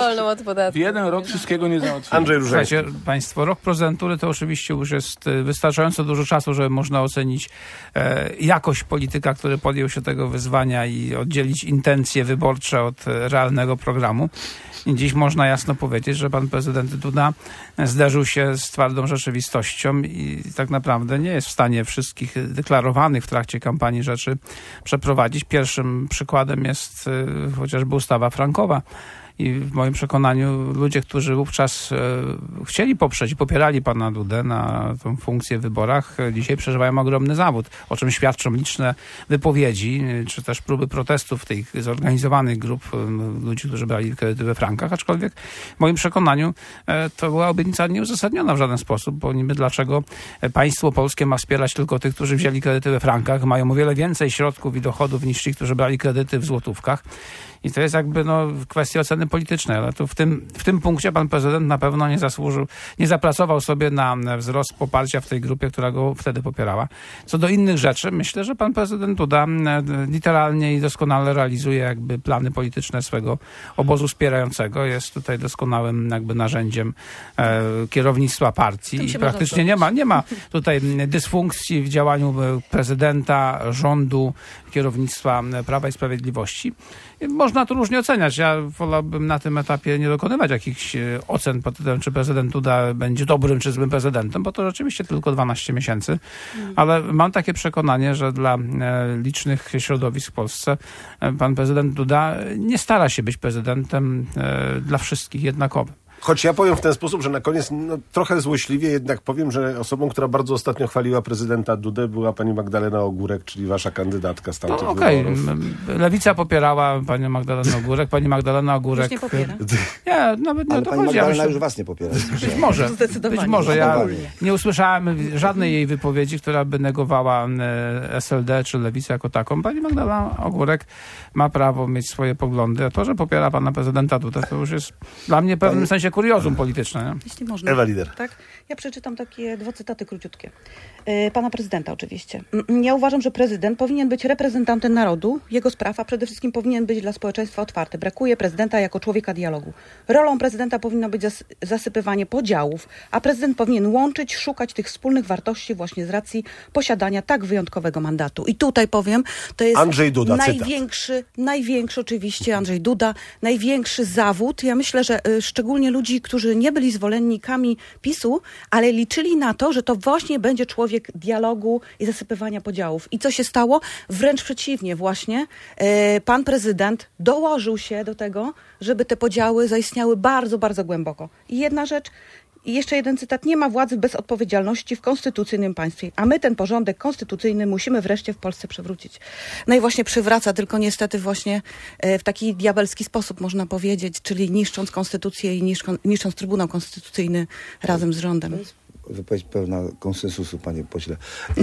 W jeden rok wszystkiego nie załatwimy. Andrzej Różewicz. Słuchajcie państwo, rok prezydentury to oczywiście już jest wystarczająco dużo czasu, żeby można ocenić jakość polityka, który podjął się tego wyzwania i oddzielić intencje wyborcze od realnego programu. I dziś można jasno powiedzieć, że pan prezydent Duda zderzył się z twardą rzeczywistością i tak naprawdę nie jest w stanie wszystkich deklarowanych w trakcie kampanii rzeczy przeprowadzić. Pierwszym przykładem jest chociażby ustawa frankowa. I w moim przekonaniu ludzie, którzy wówczas chcieli poprzeć i popierali pana Dudę na tą funkcję w wyborach, dzisiaj przeżywają ogromny zawód, o czym świadczą liczne wypowiedzi, czy też próby protestów tych zorganizowanych grup ludzi, którzy brali kredyty we frankach, aczkolwiek w moim przekonaniu to była obietnica nieuzasadniona w żaden sposób, bo niby dlaczego państwo polskie ma wspierać tylko tych, którzy wzięli kredyty we frankach, mają o wiele więcej środków i dochodów niż ci, którzy brali kredyty w złotówkach. I to jest jakby kwestia oceny politycznej, ale tu w tym punkcie pan prezydent na pewno nie zapracował sobie na wzrost poparcia w tej grupie, która go wtedy popierała. Co do innych rzeczy, myślę, że pan prezydent Duda literalnie i doskonale realizuje jakby plany polityczne swego obozu wspierającego. Jest tutaj doskonałym jakby narzędziem kierownictwa partii i praktycznie nie ma tutaj dysfunkcji w działaniu prezydenta, rządu, kierownictwa Prawa i Sprawiedliwości. Można to różnie oceniać. Ja wolałbym na tym etapie nie dokonywać jakichś ocen pod tym, czy prezydent Duda będzie dobrym czy złym prezydentem, bo to rzeczywiście tylko 12 miesięcy. Ale mam takie przekonanie, że dla licznych środowisk w Polsce pan prezydent Duda nie stara się być prezydentem dla wszystkich jednakowym. Choć ja powiem w ten sposób, że na koniec trochę złośliwie jednak powiem, że osobą, która bardzo ostatnio chwaliła prezydenta Dudę, była pani Magdalena Ogórek, czyli wasza kandydatka z tamtych wyborów. Lewica popierała panią Magdalenę Ogórek. Pani Magdalena Ogórek... Już nie popiera. Nie, nawet nie ale to pani chodzi. Magdalena już was nie popiera. Być może. Ja nie usłyszałem żadnej jej wypowiedzi, która by negowała SLD czy Lewicę jako taką. Pani Magdalena Ogórek ma prawo mieć swoje poglądy, a to, że popiera pana prezydenta Dudę, to już jest dla mnie w pewnym sensie kuriozum polityczne. Nie? Jeśli można. Ewa Lider. Tak? Ja przeczytam takie 2 cytaty króciutkie. Pana prezydenta oczywiście. Ja uważam, że prezydent powinien być reprezentantem narodu, jego spraw, a przede wszystkim powinien być dla społeczeństwa otwarty. Brakuje prezydenta jako człowieka dialogu. Rolą prezydenta powinno być zasypywanie podziałów, a prezydent powinien łączyć, szukać tych wspólnych wartości właśnie z racji posiadania tak wyjątkowego mandatu. I tutaj powiem, to jest Andrzej Duda, największy oczywiście Andrzej Duda, największy zawód. Ja myślę, że szczególnie ludzi, którzy nie byli zwolennikami PiS-u, ale liczyli na to, że to właśnie będzie człowiek dialogu i zasypywania podziałów. I co się stało? Wręcz przeciwnie właśnie. Pan prezydent dołożył się do tego, żeby te podziały zaistniały bardzo, bardzo głęboko. I jedna rzecz, i jeszcze jeden cytat. Nie ma władzy bez odpowiedzialności w konstytucyjnym państwie, a my ten porządek konstytucyjny musimy wreszcie w Polsce przywrócić. No i właśnie przywraca, tylko niestety właśnie w taki diabelski sposób można powiedzieć, czyli niszcząc konstytucję i niszcząc Trybunał Konstytucyjny razem z rządem. Wypowiedź pełna konsensusu, panie pośle.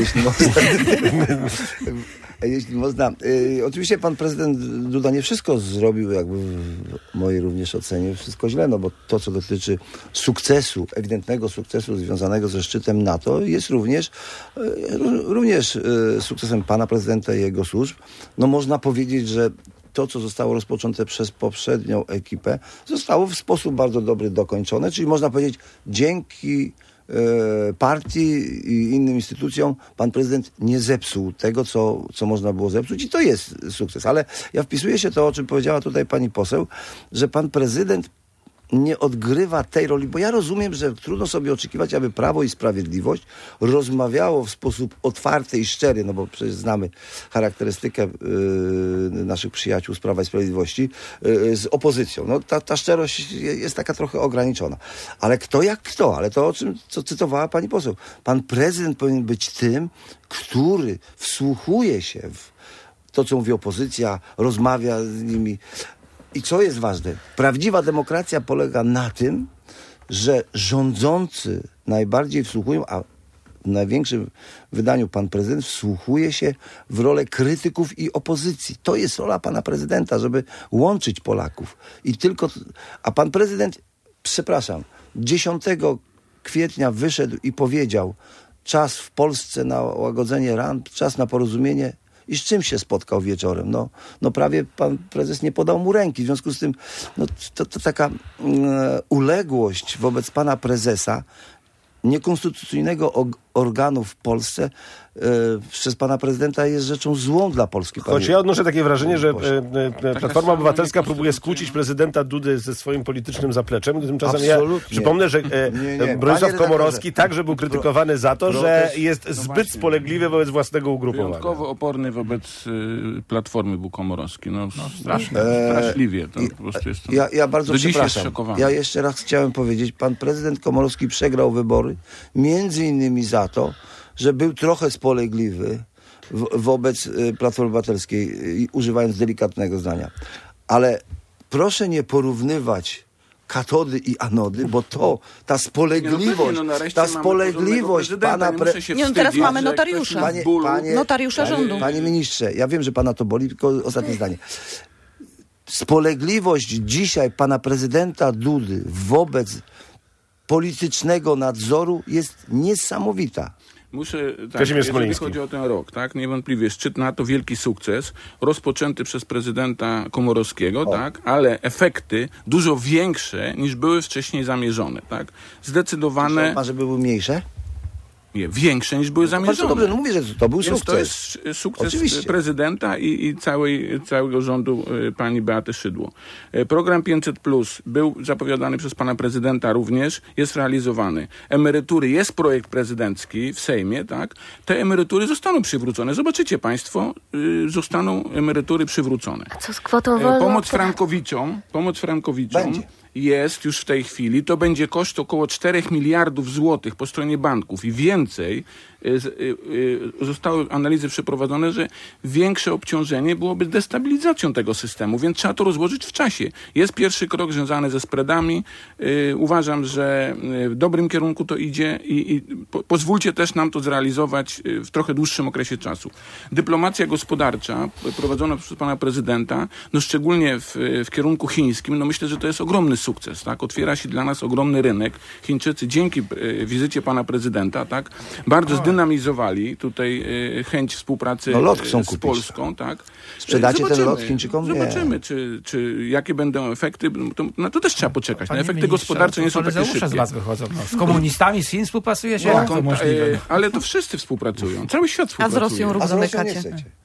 Jeśli można. Oczywiście pan prezydent Duda nie wszystko zrobił, jakby w mojej również ocenie, wszystko źle, no bo to, co dotyczy sukcesu, ewidentnego sukcesu związanego ze szczytem NATO, jest również sukcesem pana prezydenta i jego służb. No można powiedzieć, że to, co zostało rozpoczęte przez poprzednią ekipę, zostało w sposób bardzo dobry dokończone, czyli można powiedzieć, dzięki partii i innym instytucjom pan prezydent nie zepsuł tego, co można było zepsuć i to jest sukces. Ale ja wpisuję się to, o czym powiedziała tutaj pani poseł, że pan prezydent nie odgrywa tej roli, bo ja rozumiem, że trudno sobie oczekiwać, aby Prawo i Sprawiedliwość rozmawiało w sposób otwarty i szczery, no bo przecież znamy charakterystykę naszych przyjaciół z Prawa i Sprawiedliwości z opozycją. No ta szczerość jest taka trochę ograniczona. Ale kto jak kto, ale to, co cytowała pani poseł. Pan prezydent powinien być tym, który wsłuchuje się w to, co mówi opozycja, rozmawia z nimi. I co jest ważne? Prawdziwa demokracja polega na tym, że rządzący najbardziej wsłuchują, a w największym wydaniu pan prezydent wsłuchuje się w rolę krytyków i opozycji. To jest rola pana prezydenta, żeby łączyć Polaków. A pan prezydent, 10 kwietnia wyszedł i powiedział, czas w Polsce na łagodzenie ran, czas na porozumienie. I z czym się spotkał wieczorem? No prawie pan prezes nie podał mu ręki. W związku z tym to taka uległość wobec pana prezesa, niekonstytucyjnego organu w Polsce przez pana prezydenta jest rzeczą złą dla Polski. Choć ja odnoszę takie wrażenie, że Platforma Obywatelska próbuje skłócić prezydenta Dudę ze swoim politycznym zapleczem. Tymczasem ja przypomnę, że Bronisław Komorowski także był krytykowany za to, że jest zbyt spolegliwy wobec własnego ugrupowania. Wyjątkowo oporny wobec Platformy był Komorowski. Straszliwie. To po prostu jest ja bardzo przepraszam. Ja jeszcze raz chciałem powiedzieć, pan prezydent Komorowski przegrał wybory między innymi za to, że był trochę spolegliwy wobec Platformy Obywatelskiej, używając delikatnego zdania. Ale proszę nie porównywać katody i anody, bo ta spolegliwość, pana teraz mamy notariusza. Notariusza rządu. Panie ministrze, ja wiem, że pana to boli, tylko ostatnie zdanie. Spolegliwość dzisiaj pana prezydenta Dudy wobec politycznego nadzoru jest niesamowita. Jeżeli chodzi o ten rok, tak, niewątpliwie szczyt NATO, wielki sukces, rozpoczęty przez prezydenta Komorowskiego, tak, ale efekty dużo większe niż były wcześniej zamierzone, tak. Zdecydowane... A że były mniejsze? Nie, większe niż były zamierzone. Dobrze, mówię, że to był sukces. To jest sukces prezydenta i całego rządu pani Beaty Szydło. Program 500+ był zapowiadany przez pana prezydenta również, jest realizowany. Emerytury, jest projekt prezydencki w Sejmie, tak? Te emerytury zostaną przywrócone. Zobaczycie państwo, zostaną emerytury przywrócone. A co z kwotą wolną? Pomoc frankowiczom jest już w tej chwili, to będzie koszt około 4 miliardów złotych po stronie banków i więcej. Zostały analizy przeprowadzone, że większe obciążenie byłoby destabilizacją tego systemu, więc trzeba to rozłożyć w czasie. Jest pierwszy krok związany ze spreadami. Uważam, że w dobrym kierunku to idzie i pozwólcie też nam to zrealizować w trochę dłuższym okresie czasu. Dyplomacja gospodarcza prowadzona przez pana prezydenta, szczególnie w kierunku chińskim, myślę, że to jest ogromny sukces, tak? Otwiera się dla nas ogromny rynek. Chińczycy dzięki wizycie pana prezydenta, tak? Bardzo zdynamizowali tutaj chęć współpracy z Polską, tak? Sprzedacie ten lot Chińczykom? Zobaczymy, czy jakie będą efekty. To też trzeba poczekać. Efekty gospodarcze nie są takie szybkie. Z was wychodzą. Z komunistami z Chin współpracuje się? Jak to możliwe? Ale to wszyscy współpracują. Cały świat współpracuje. A z Rosją równo zamykacie.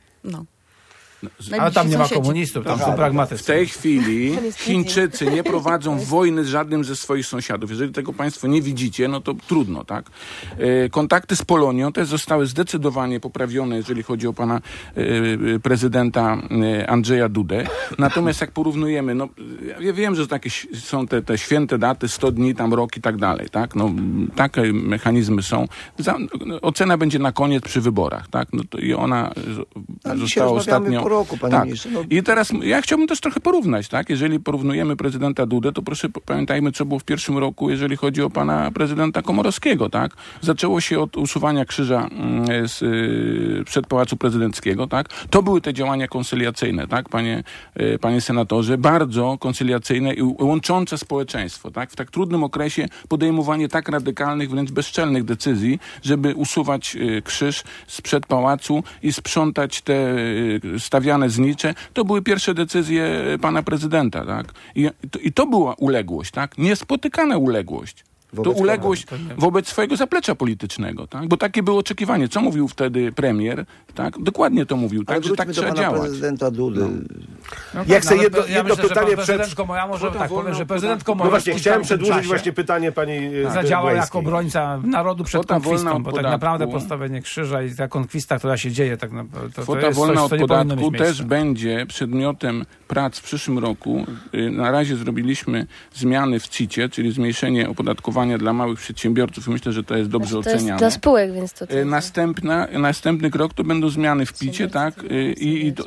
Ale tam nie ma komunistów, tam są pragmatycy. W tej chwili Chińczycy nie prowadzą wojny z żadnym ze swoich sąsiadów. Jeżeli tego państwo nie widzicie, to trudno, tak? Kontakty z Polonią też zostały zdecydowanie poprawione, jeżeli chodzi o pana prezydenta Andrzeja Dudę. Natomiast jak porównujemy, ja wiem, że takie są te święte daty, 100 dni, tam rok i tak dalej, tak? Takie mechanizmy są. Ocena będzie na koniec przy wyborach, tak? I ona została ostatnio... roku, panie ministrze. I teraz ja chciałbym też trochę porównać, tak? Jeżeli porównujemy prezydenta Dudę, to proszę pamiętajmy, co było w pierwszym roku, jeżeli chodzi o pana prezydenta Komorowskiego, tak? Zaczęło się od usuwania krzyża przed Pałacu Prezydenckiego, tak? To były te działania koncyliacyjne, tak? Panie senatorze, bardzo koncyliacyjne i łączące społeczeństwo, tak? W tak trudnym okresie podejmowanie tak radykalnych, wręcz bezczelnych decyzji, żeby usuwać krzyż sprzed pałacu i sprzątać te stawiane znicze, to były pierwsze decyzje pana prezydenta, tak? I to była uległość, tak? Niespotykana uległość. To uległość wobec swojego zaplecza politycznego, tak? Bo takie było oczekiwanie. Co mówił wtedy premier, tak? Dokładnie to mówił, tak? Że tak trzeba działać. Prezydenta Dudy. Ja chcę jedno pytanie że prezydent Komorowski... właśnie, chciałem przedłużyć właśnie pytanie pani zadziałał jako obrońca narodu przed konkwistą, bo tak naprawdę postawienie krzyża i ta konkwista, która się dzieje, tak naprawdę... Kwota wolna od podatku też będzie przedmiotem prac w przyszłym roku. Na razie zrobiliśmy zmiany w CIT-ie, czyli zmniejszenie opodatkowania dla małych przedsiębiorców i myślę, że to jest dobrze oceniane. To jest dla spółek, więc to... Następny krok to będą zmiany w PIT-ie, tak? I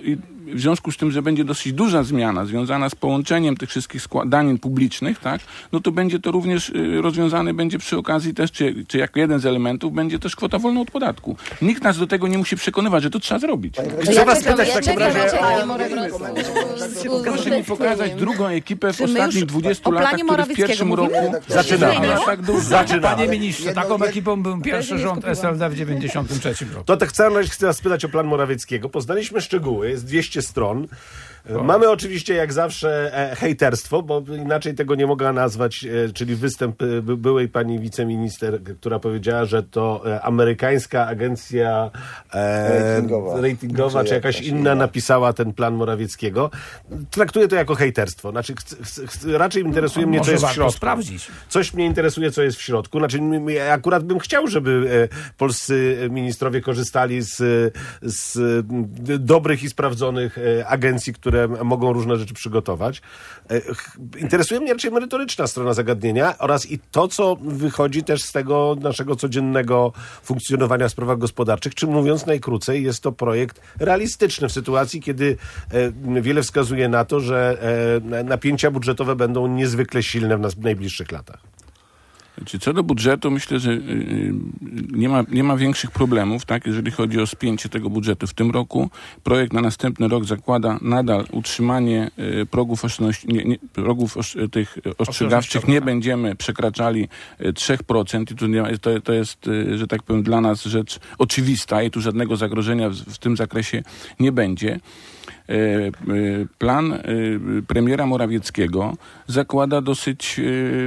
w związku z tym, że będzie dosyć duża zmiana związana z połączeniem tych wszystkich danin publicznych, tak, no to będzie to również rozwiązane będzie przy okazji też, czy jako jeden z elementów będzie też kwota wolna od podatku. Nikt nas do tego nie musi przekonywać, że to trzeba zrobić. Chcę was spytać w takim razie proszę mi pokazać drugą ekipę w ostatnich 20 latach, który w pierwszym roku... Zaczynamy. Panie ministrze, taką ekipą był pierwszy rząd SLD w 93 roku. To tak chcę was spytać o plan Morawieckiego. Poznaliśmy szczegóły, jest 200 stron. Mamy oczywiście jak zawsze hejterstwo, bo inaczej tego nie mogę nazwać, czyli występ byłej pani wiceminister, która powiedziała, że to amerykańska agencja ratingowa czy jakaś inna napisała ten plan Morawieckiego. Traktuję to jako hejterstwo. Znaczy, raczej interesuje mnie, co jest w środku. Sprawdzić. Coś mnie interesuje, co jest w środku. Znaczy, ja akurat bym chciał, żeby polscy ministrowie korzystali z dobrych i sprawdzonych agencji, które mogą różne rzeczy przygotować. Interesuje mnie raczej merytoryczna strona zagadnienia oraz i to, co wychodzi też z tego naszego codziennego funkcjonowania w sprawach gospodarczych, czy mówiąc najkrócej, jest to projekt realistyczny w sytuacji, kiedy wiele wskazuje na to, że napięcia budżetowe będą niezwykle silne w najbliższych latach. Co do budżetu, myślę, że nie ma większych problemów, tak, jeżeli chodzi o spięcie tego budżetu w tym roku. Projekt na następny rok zakłada nadal utrzymanie progów tych ostrzegawczych. Nie będziemy przekraczali 3% i to jest, że tak powiem, dla nas rzecz oczywista i tu żadnego zagrożenia w tym zakresie nie będzie. Plan premiera Morawieckiego zakłada dosyć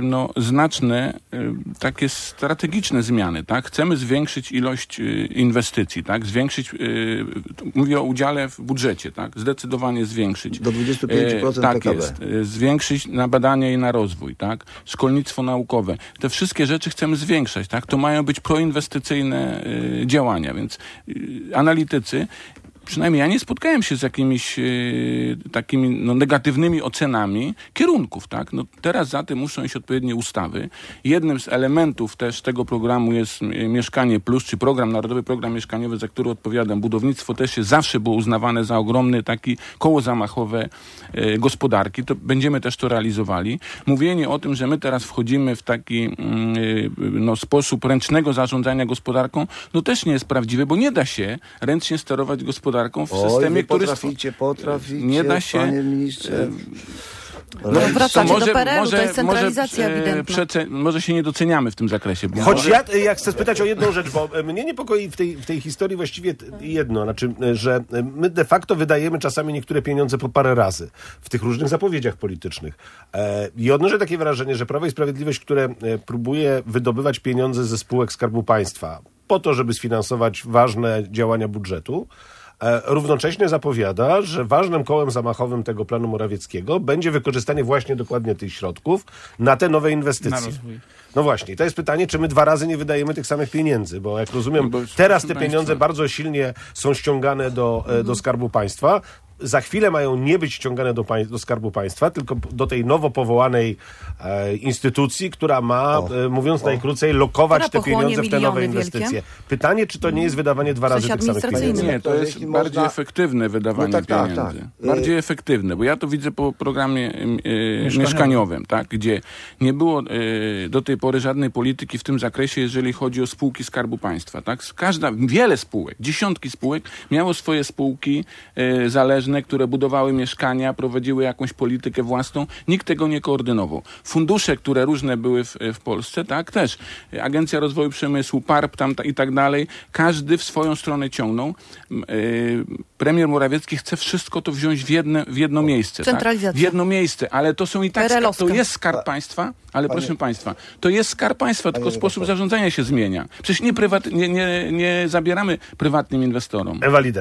znaczne takie strategiczne zmiany, tak? Chcemy zwiększyć ilość inwestycji, tak? Zwiększyć, mówię o udziale w budżecie, tak? Zdecydowanie zwiększyć. Do 25% tak PKB. jest. Zwiększyć na badania i na rozwój, tak? Szkolnictwo naukowe. Te wszystkie rzeczy chcemy zwiększać, tak? To mają być proinwestycyjne działania, więc analitycy, przynajmniej ja nie spotkałem się z jakimiś takimi negatywnymi ocenami kierunków, tak? No, teraz za tym muszą iść odpowiednie ustawy. Jednym z elementów też tego programu jest Mieszkanie Plus, czy Narodowy Program Mieszkaniowy, za który odpowiadam. Budownictwo też zawsze było uznawane za ogromny taki koło zamachowe gospodarki. To będziemy też to realizowali. Mówienie o tym, że my teraz wchodzimy w taki sposób ręcznego zarządzania gospodarką, no też nie jest prawdziwe, bo nie da się ręcznie sterować gospodarką w systemie, który... Potraficie, nie da się, panie ministrze. Wracacie do PRL-u, to jest centralizacja ewidentna. Może się nie doceniamy w tym zakresie. Choć ja chcę spytać o jedną rzecz, bo mnie niepokoi w tej historii właściwie jedno, znaczy, że my de facto wydajemy czasami niektóre pieniądze po parę razy w tych różnych zapowiedziach politycznych. I odnoszę takie wrażenie, że Prawo i Sprawiedliwość, które próbuje wydobywać pieniądze ze spółek Skarbu Państwa po to, żeby sfinansować ważne działania budżetu, równocześnie zapowiada, że ważnym kołem zamachowym tego planu Morawieckiego będzie wykorzystanie właśnie dokładnie tych środków na te nowe inwestycje. No właśnie, to jest pytanie, czy my 2 razy nie wydajemy tych samych pieniędzy, bo jak rozumiem, teraz te pieniądze bardzo silnie są ściągane do Skarbu Państwa. Za chwilę mają nie być ściągane do Skarbu Państwa, tylko do tej nowo powołanej instytucji, która ma, mówiąc najkrócej, lokować te pieniądze w te nowe inwestycje. Wielkie. Pytanie, czy to nie jest wydawanie 2 razy tych samych pieniędzy? Nie, to jest bardziej efektywne wydawanie pieniędzy. Tak. Bardziej efektywne, bo ja to widzę po programie mieszkaniowym, tak, gdzie nie było do tej pory żadnej polityki w tym zakresie, jeżeli chodzi o spółki Skarbu Państwa. Tak? Wiele spółek, dziesiątki spółek miało swoje spółki zależne, które budowały mieszkania, prowadziły jakąś politykę własną. Nikt tego nie koordynował. Fundusze, które różne były w Polsce, tak, też. Agencja Rozwoju Przemysłu, PARP tam i tak dalej. Każdy w swoją stronę ciągnął. Premier Morawiecki chce wszystko to wziąć w jedno miejsce. Centralizacja. Tak? W jedno miejsce, ale to są i tak to jest Skarb Państwa, ale proszę Państwa, to jest Skarb Państwa, tylko sposób zarządzania się zmienia. Przecież nie zabieramy prywatnym inwestorom. Ewa Lider.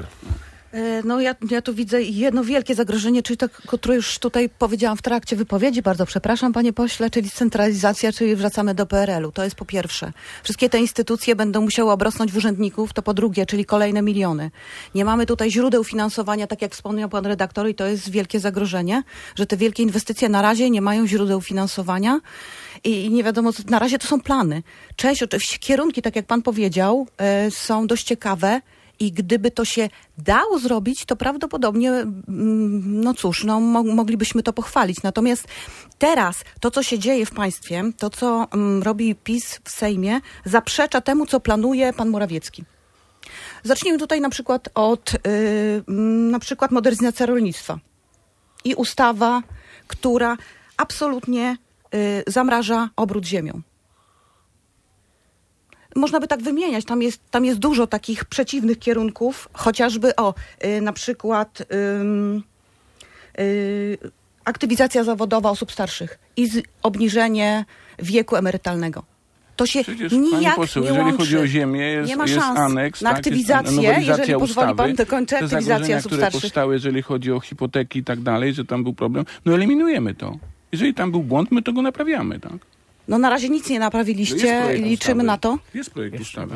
No ja tu widzę jedno wielkie zagrożenie, czyli to, które już tutaj powiedziałam w trakcie wypowiedzi, bardzo przepraszam panie pośle, czyli centralizacja, czyli wracamy do PRL-u. To jest po pierwsze. Wszystkie te instytucje będą musiały obrosnąć w urzędników, to po drugie, czyli kolejne miliony. Nie mamy tutaj źródeł finansowania, tak jak wspomniał pan redaktor, i to jest wielkie zagrożenie, że te wielkie inwestycje na razie nie mają źródeł finansowania i nie wiadomo, na razie to są plany. Kierunki, tak jak pan powiedział, są dość ciekawe. I gdyby to się dało zrobić, to prawdopodobnie, no cóż, moglibyśmy to pochwalić. Natomiast teraz to, co się dzieje w państwie, to, co robi PiS w Sejmie, zaprzecza temu, co planuje pan Morawiecki. Zacznijmy tutaj na przykład od modernizacji rolnictwa. I ustawa, która absolutnie zamraża obrót ziemią. Można by tak wymieniać, tam jest dużo takich przeciwnych kierunków, chociażby na przykład aktywizacja zawodowa osób starszych i obniżenie wieku emerytalnego. To się nijak poseł, nie jeżeli łączy. Chodzi o ziemię, jest aneks, na aktywizację, jeżeli pozwoli pan, to kończę aktywizację osób starszych. Które powstały, jeżeli chodzi o hipoteki i tak dalej, że tam był problem, eliminujemy to. Jeżeli tam był błąd, my to go naprawiamy, tak? Na razie nic nie naprawiliście i liczymy na to. Jest projekt ustawy.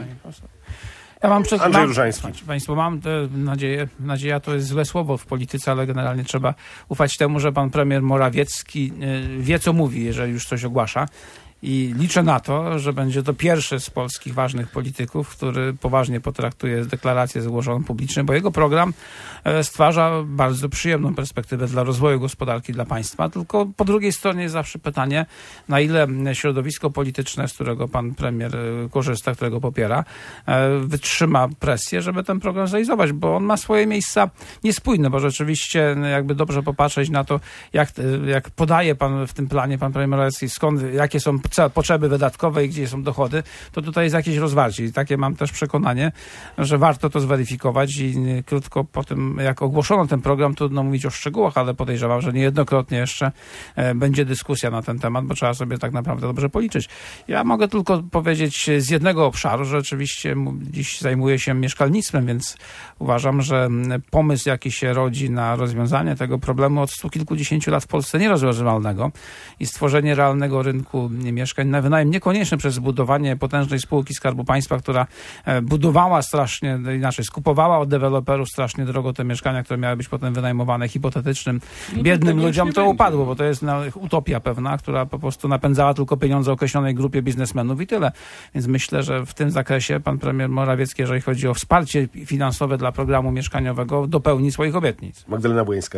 Ja mam Andrzej Różański. Państwo, mam nadzieję, nadzieja to jest złe słowo w polityce, ale generalnie trzeba ufać temu, że pan premier Morawiecki wie, co mówi, jeżeli już coś ogłasza. I liczę na to, że będzie to pierwszy z polskich ważnych polityków, który poważnie potraktuje deklarację złożoną publicznie, bo jego program stwarza bardzo przyjemną perspektywę dla rozwoju gospodarki dla państwa. Tylko po drugiej stronie jest zawsze pytanie, na ile środowisko polityczne, z którego pan premier korzysta, którego popiera, wytrzyma presję, żeby ten program zrealizować, bo on ma swoje miejsca niespójne, bo rzeczywiście jakby dobrze popatrzeć na to, jak podaje pan w tym planie, pan premier Morawiecki, jakie są potrzeby wydatkowe i gdzie są dochody, to tutaj jest jakieś rozwarcie. I takie mam też przekonanie, że warto to zweryfikować i krótko po tym, jak ogłoszono ten program, trudno mówić o szczegółach, ale podejrzewam, że niejednokrotnie jeszcze będzie dyskusja na ten temat, bo trzeba sobie tak naprawdę dobrze policzyć. Ja mogę tylko powiedzieć z jednego obszaru, że oczywiście dziś zajmuję się mieszkalnictwem, więc uważam, że pomysł, jaki się rodzi na rozwiązanie tego problemu od 100 kilkudziesięciu lat w Polsce nierozwiązywalnego i stworzenie realnego rynku mieszkań na wynajem, niekoniecznie przez zbudowanie potężnej spółki Skarbu Państwa, która budowała strasznie, inaczej skupowała od deweloperów strasznie drogo te mieszkania, które miały być potem wynajmowane hipotetycznym, biednym ludziom, to upadło, bo to jest utopia pewna, która po prostu napędzała tylko pieniądze określonej grupie biznesmenów i tyle. Więc myślę, że w tym zakresie pan premier Morawiecki, jeżeli chodzi o wsparcie finansowe dla programu mieszkaniowego, dopełni swoich obietnic. Magdalena Błońska.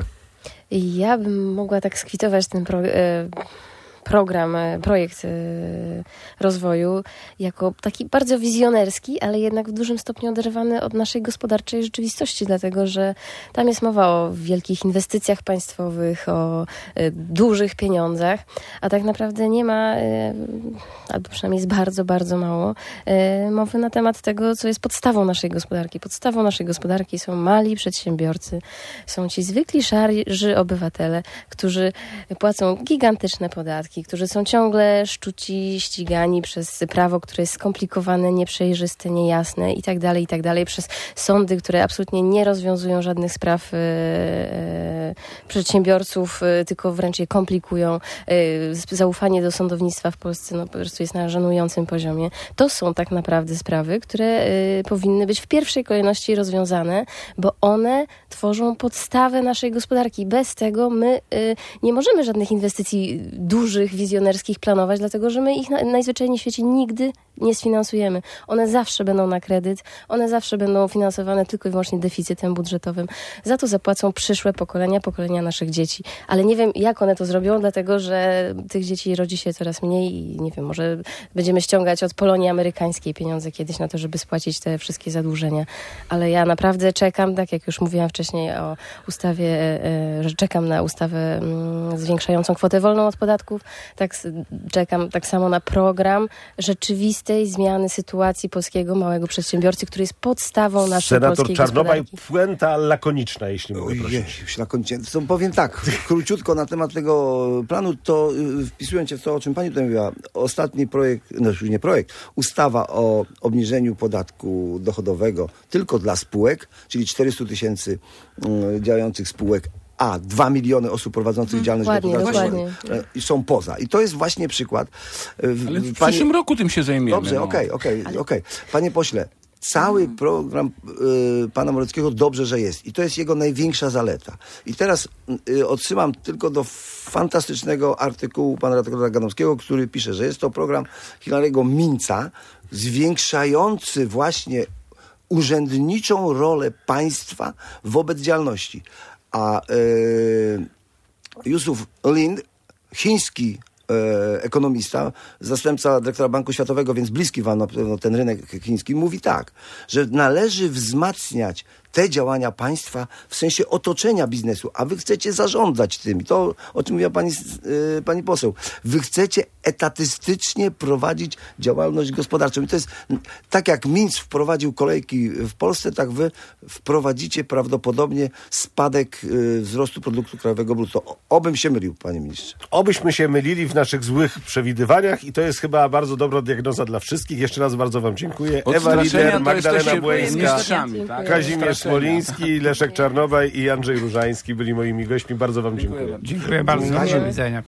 Ja bym mogła tak skwitować ten projekt rozwoju jako taki bardzo wizjonerski, ale jednak w dużym stopniu oderwany od naszej gospodarczej rzeczywistości, dlatego że tam jest mowa o wielkich inwestycjach państwowych, o dużych pieniądzach, a tak naprawdę nie ma, albo przynajmniej jest bardzo, bardzo mało mowy na temat tego, co jest podstawą naszej gospodarki. Podstawą naszej gospodarki są mali przedsiębiorcy, są ci zwykli szarzy obywatele, którzy płacą gigantyczne podatki, którzy są ciągle szczuci, ścigani przez prawo, które jest skomplikowane, nieprzejrzyste, niejasne i tak dalej, przez sądy, które absolutnie nie rozwiązują żadnych spraw przedsiębiorców, tylko wręcz je komplikują. Zaufanie do sądownictwa w Polsce po prostu jest na żenującym poziomie. To są tak naprawdę sprawy, które powinny być w pierwszej kolejności rozwiązane, bo one tworzą podstawę naszej gospodarki. Bez tego my nie możemy żadnych inwestycji dużych, wizjonerskich planować, dlatego że my ich najzwyczajniej w świecie nigdy nie sfinansujemy. One zawsze będą na kredyt, one zawsze będą finansowane tylko i wyłącznie deficytem budżetowym. Za to zapłacą przyszłe pokolenia naszych dzieci. Ale nie wiem, jak one to zrobią, dlatego że tych dzieci rodzi się coraz mniej i nie wiem, może będziemy ściągać od Polonii amerykańskiej pieniądze kiedyś na to, żeby spłacić te wszystkie zadłużenia. Ale ja naprawdę czekam, tak jak już mówiłam wcześniej o ustawie, że czekam na ustawę zwiększającą kwotę wolną od podatków, tak czekam tak samo na program rzeczywistej zmiany sytuacji polskiego małego przedsiębiorcy, który jest podstawą naszej polskiej gospodarki. Senator Czarnobaj, puenta lakoniczna, jeśli mogę prosić. Lakonicznie. Powiem tak, króciutko na temat tego planu, to wpisując się w to, o czym pani tutaj mówiła, ostatni projekt, już nie projekt, ustawa o obniżeniu podatku dochodowego tylko dla spółek, czyli 400 000 działających spółek, a 2 miliony osób prowadzących działalność gospodarczą są poza. I to jest właśnie przykład. Ale w przyszłym roku tym się zajmiemy. Dobrze, okej. Panie pośle, cały program pana Morawieckiego dobrze, że jest. I to jest jego największa zaleta. I teraz odsyłam tylko do fantastycznego artykułu pana redaktora Ganowskiego, który pisze, że jest to program Hilary'ego Minca zwiększający właśnie urzędniczą rolę państwa wobec działalności. A Yusuf Lind, chiński ekonomista, zastępca dyrektora Banku Światowego, więc bliski wam na pewno ten rynek chiński, mówi tak, że należy wzmacniać te działania państwa w sensie otoczenia biznesu, a wy chcecie zarządzać tym. I to, o czym mówiła pani poseł. Wy chcecie etatystycznie prowadzić działalność gospodarczą. I to jest tak, jak Minc wprowadził kolejki w Polsce, tak wy wprowadzicie prawdopodobnie spadek wzrostu produktu krajowego brutto. Obym się mylił, panie ministrze. Obyśmy się mylili w naszych złych przewidywaniach i to jest chyba bardzo dobra diagnoza dla wszystkich. Jeszcze raz bardzo wam dziękuję. Ewa Lider, Magdalena Błeńska, Kazimierz Smoliński, Leszek Czarnobaj i Andrzej Różański byli moimi gośćmi. Bardzo wam dziękuję. Dziękuję bardzo. Do widzenia.